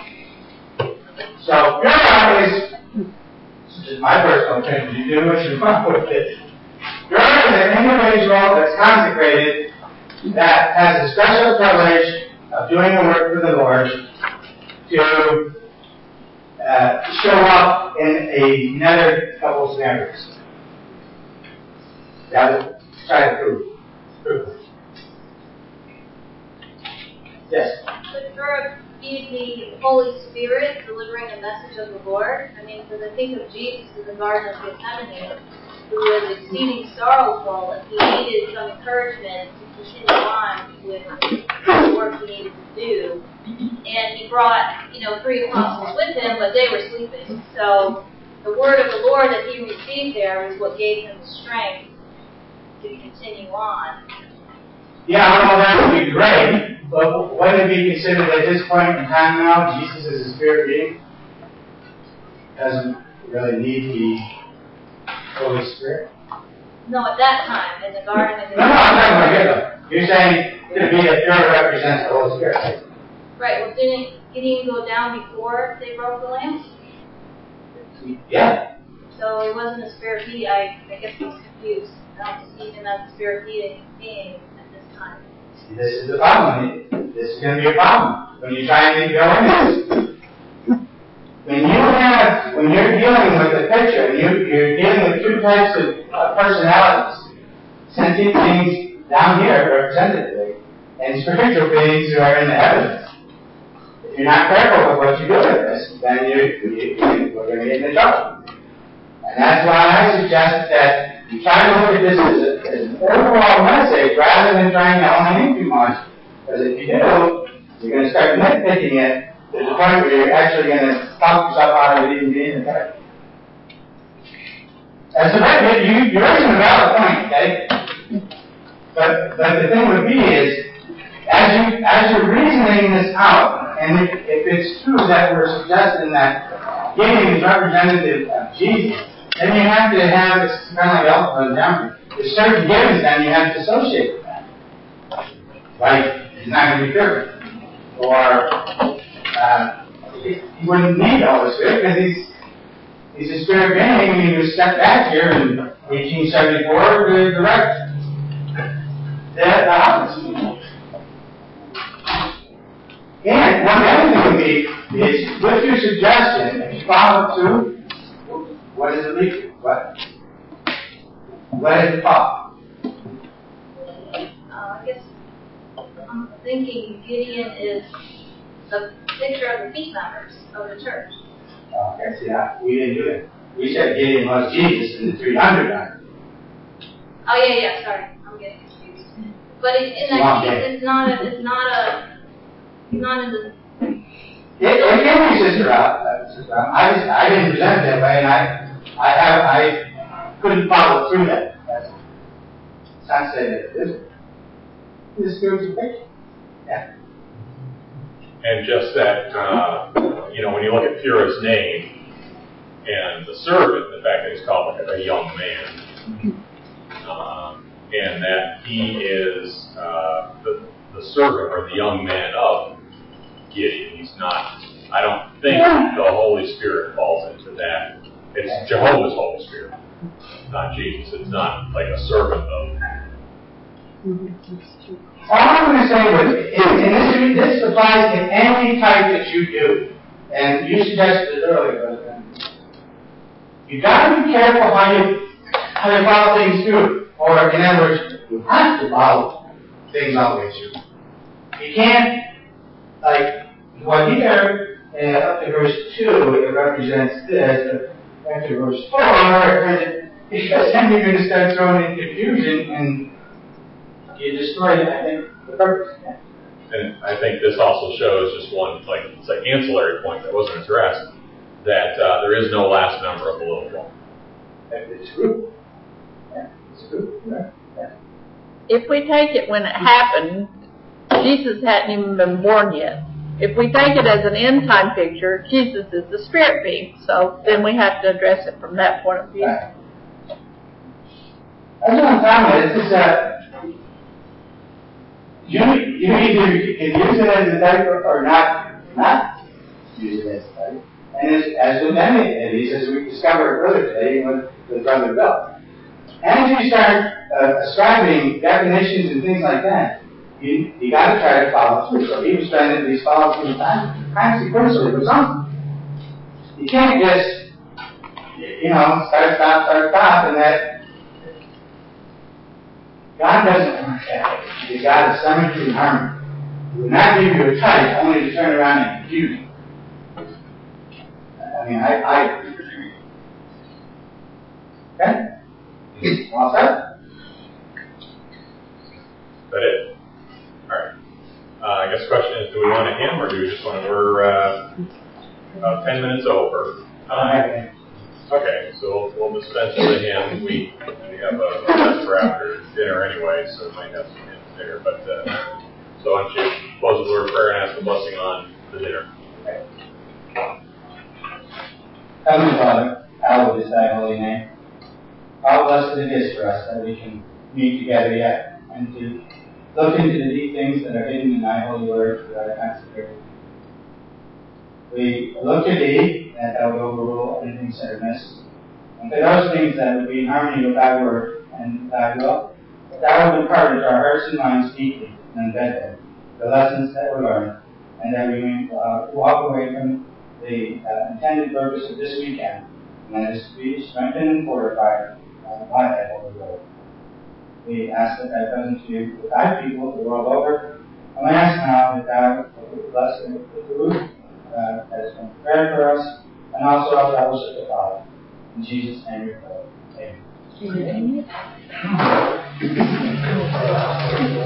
so, Pura is, this is my personal opinion. You do what you want with it. Pura is an individual that's consecrated, that has a special privilege of doing the work for the Lord to uh, show up in another couple of scenarios. Gotta try to prove. prove it. Yes? Could Pura be the Holy Spirit delivering a message of the Lord? I mean, because I think of Jesus in the Garden of Gethsemane, who was exceeding sorrowful, and he needed some encouragement to continue on with the work he needed to do. And he brought, you know, three apostles with him, but they were sleeping. So the word of the Lord that he received there was what gave him the strength to continue on. Yeah, well, that would be great, but wouldn't it be considered at this point in time now, Jesus is a spirit being? doesn't really need the Holy Spirit? No, at that time, in the garden. In the no, no, I'm talking about here. You're saying to be a pure represents the Holy Spirit. Right, well, didn't Gideon go down before they broke the lamb? Yeah. So it wasn't a spirit feeding. I, I guess I was confused. I don't see even that spirit feeding being at this time. This is the problem. This is going to be a problem when you try and go in this. When you have, when you're dealing with a picture, you, you're dealing with two types of uh, personalities. Sentient beings down here representatively, and spiritual beings who are in the heavens. If you're not careful with what you do with this, then you, you, you, we're going to get into trouble. And that's why I suggest that you try to look at this as, a, as an overall message rather than trying to hone in too much. Because if you do, you're going to start nitpicking it to the point where you're actually going to talk yourself out of it even being in the As a matter, you, you're raising a valid point, okay? But, but the thing would be is, as, you, as you're reasoning this out, and if, if it's true that we're suggesting that Gideon is representative of Jesus, then you have to have, it's kind of like alpha and down. There's certain givens then you have to associate with that. Like, he's not going to be perfect. Or, uh, he, he wouldn't need the Holy Spirit because he's, he's a spirit being and he was sent back here in eighteen seventy-four to direct the, the house. And one other thing would be is with your suggestion, if you follow through, what does it lead to? What? What does it follow? Uh, I guess I'm thinking Gideon is the picture of the feet members of the church. Okay, see, I, we didn't do it. We said Gideon was Jesus in the three hundred line. Oh yeah, yeah. Sorry, I'm getting confused. But in, in that case, it's not a. It's not a. It's not in the. It, it can be sister out. I just I didn't present it that way, and I I have I couldn't follow through that. That's it's not saying that it isn't. This spiritual picture. Yeah. And just that, uh, you know, when you look at Purah's name and the servant, the fact that he's called like a young man, uh, and that he is uh, the, the servant or the young man of Gideon. He's not, I don't think the Holy Spirit falls into that. It's Jehovah's Holy Spirit, not Jesus. It's not like a servant of. All I'm going to say is, and this, this applies to any type that you do, and you suggested it earlier, but um, you got to be careful how you how you follow things through, or in other words, you have to follow things all the way through. You can't, like, well, here uh, up to verse two, it represents this, but after verse four, because then you're going to start throwing in confusion and you destroy, I think, the purpose. And I think this also shows just one, like, it's like ancillary point that wasn't addressed, that uh, there is no last member of the little one. It's true. Yeah, it's true. Yeah. Yeah. If we take it when it happened, Jesus hadn't even been born yet. If we take it as an end time picture, Jesus is the spirit being, so then we have to address it from that point of view. Right. That's what I'm talking about. It's just that. You, you either can use it as a type or, or not, not use it as a type. And as, as with any of these, as we discovered earlier today with, with Brother Bill, as you start uh, ascribing definitions and things like that, you you got to try to follow through. So he was trying to at least follow through time, time sequentially with something. You can't just, you know, start, stop, start, stop, and that. God doesn't want that. He's God is symmetry and harmony. He will not give you a type only to turn around and confuse you. I mean, I, I agree with you. Okay? All set? Is that it? Alright. Uh, I guess the question is, do we want a hymn or do we just want to, we're uh, about ten minutes over. Uh, Okay, so we'll, we'll dispense with the hymn. We, we have a, a test for after dinner anyway, so we might have some hymns there. But uh, so why don't you close the word of prayer and ask the blessing on the dinner. Heavenly Father, hallowed is thy holy name. How blessed it is for us that we can meet together yet and to look into the deep things that are hidden in thy holy word through thy consecrated. We look to thee that thou would overrule anything said or missed. And for those things that would be in harmony with thy word and thy will, that thou would impart into our hearts and minds deeply and embed them the lessons that were learned, and that we may uh, walk away from the uh, intended purpose of this weekend, and that is to be strengthened and fortified uh, by thy holy word. We ask that thy presence be with thy people the world over, and we ask now that thou would bless the food uh, that has been prepared for us, and also our fellowship with Father. In Jesus' name we pray. Amen. Amen.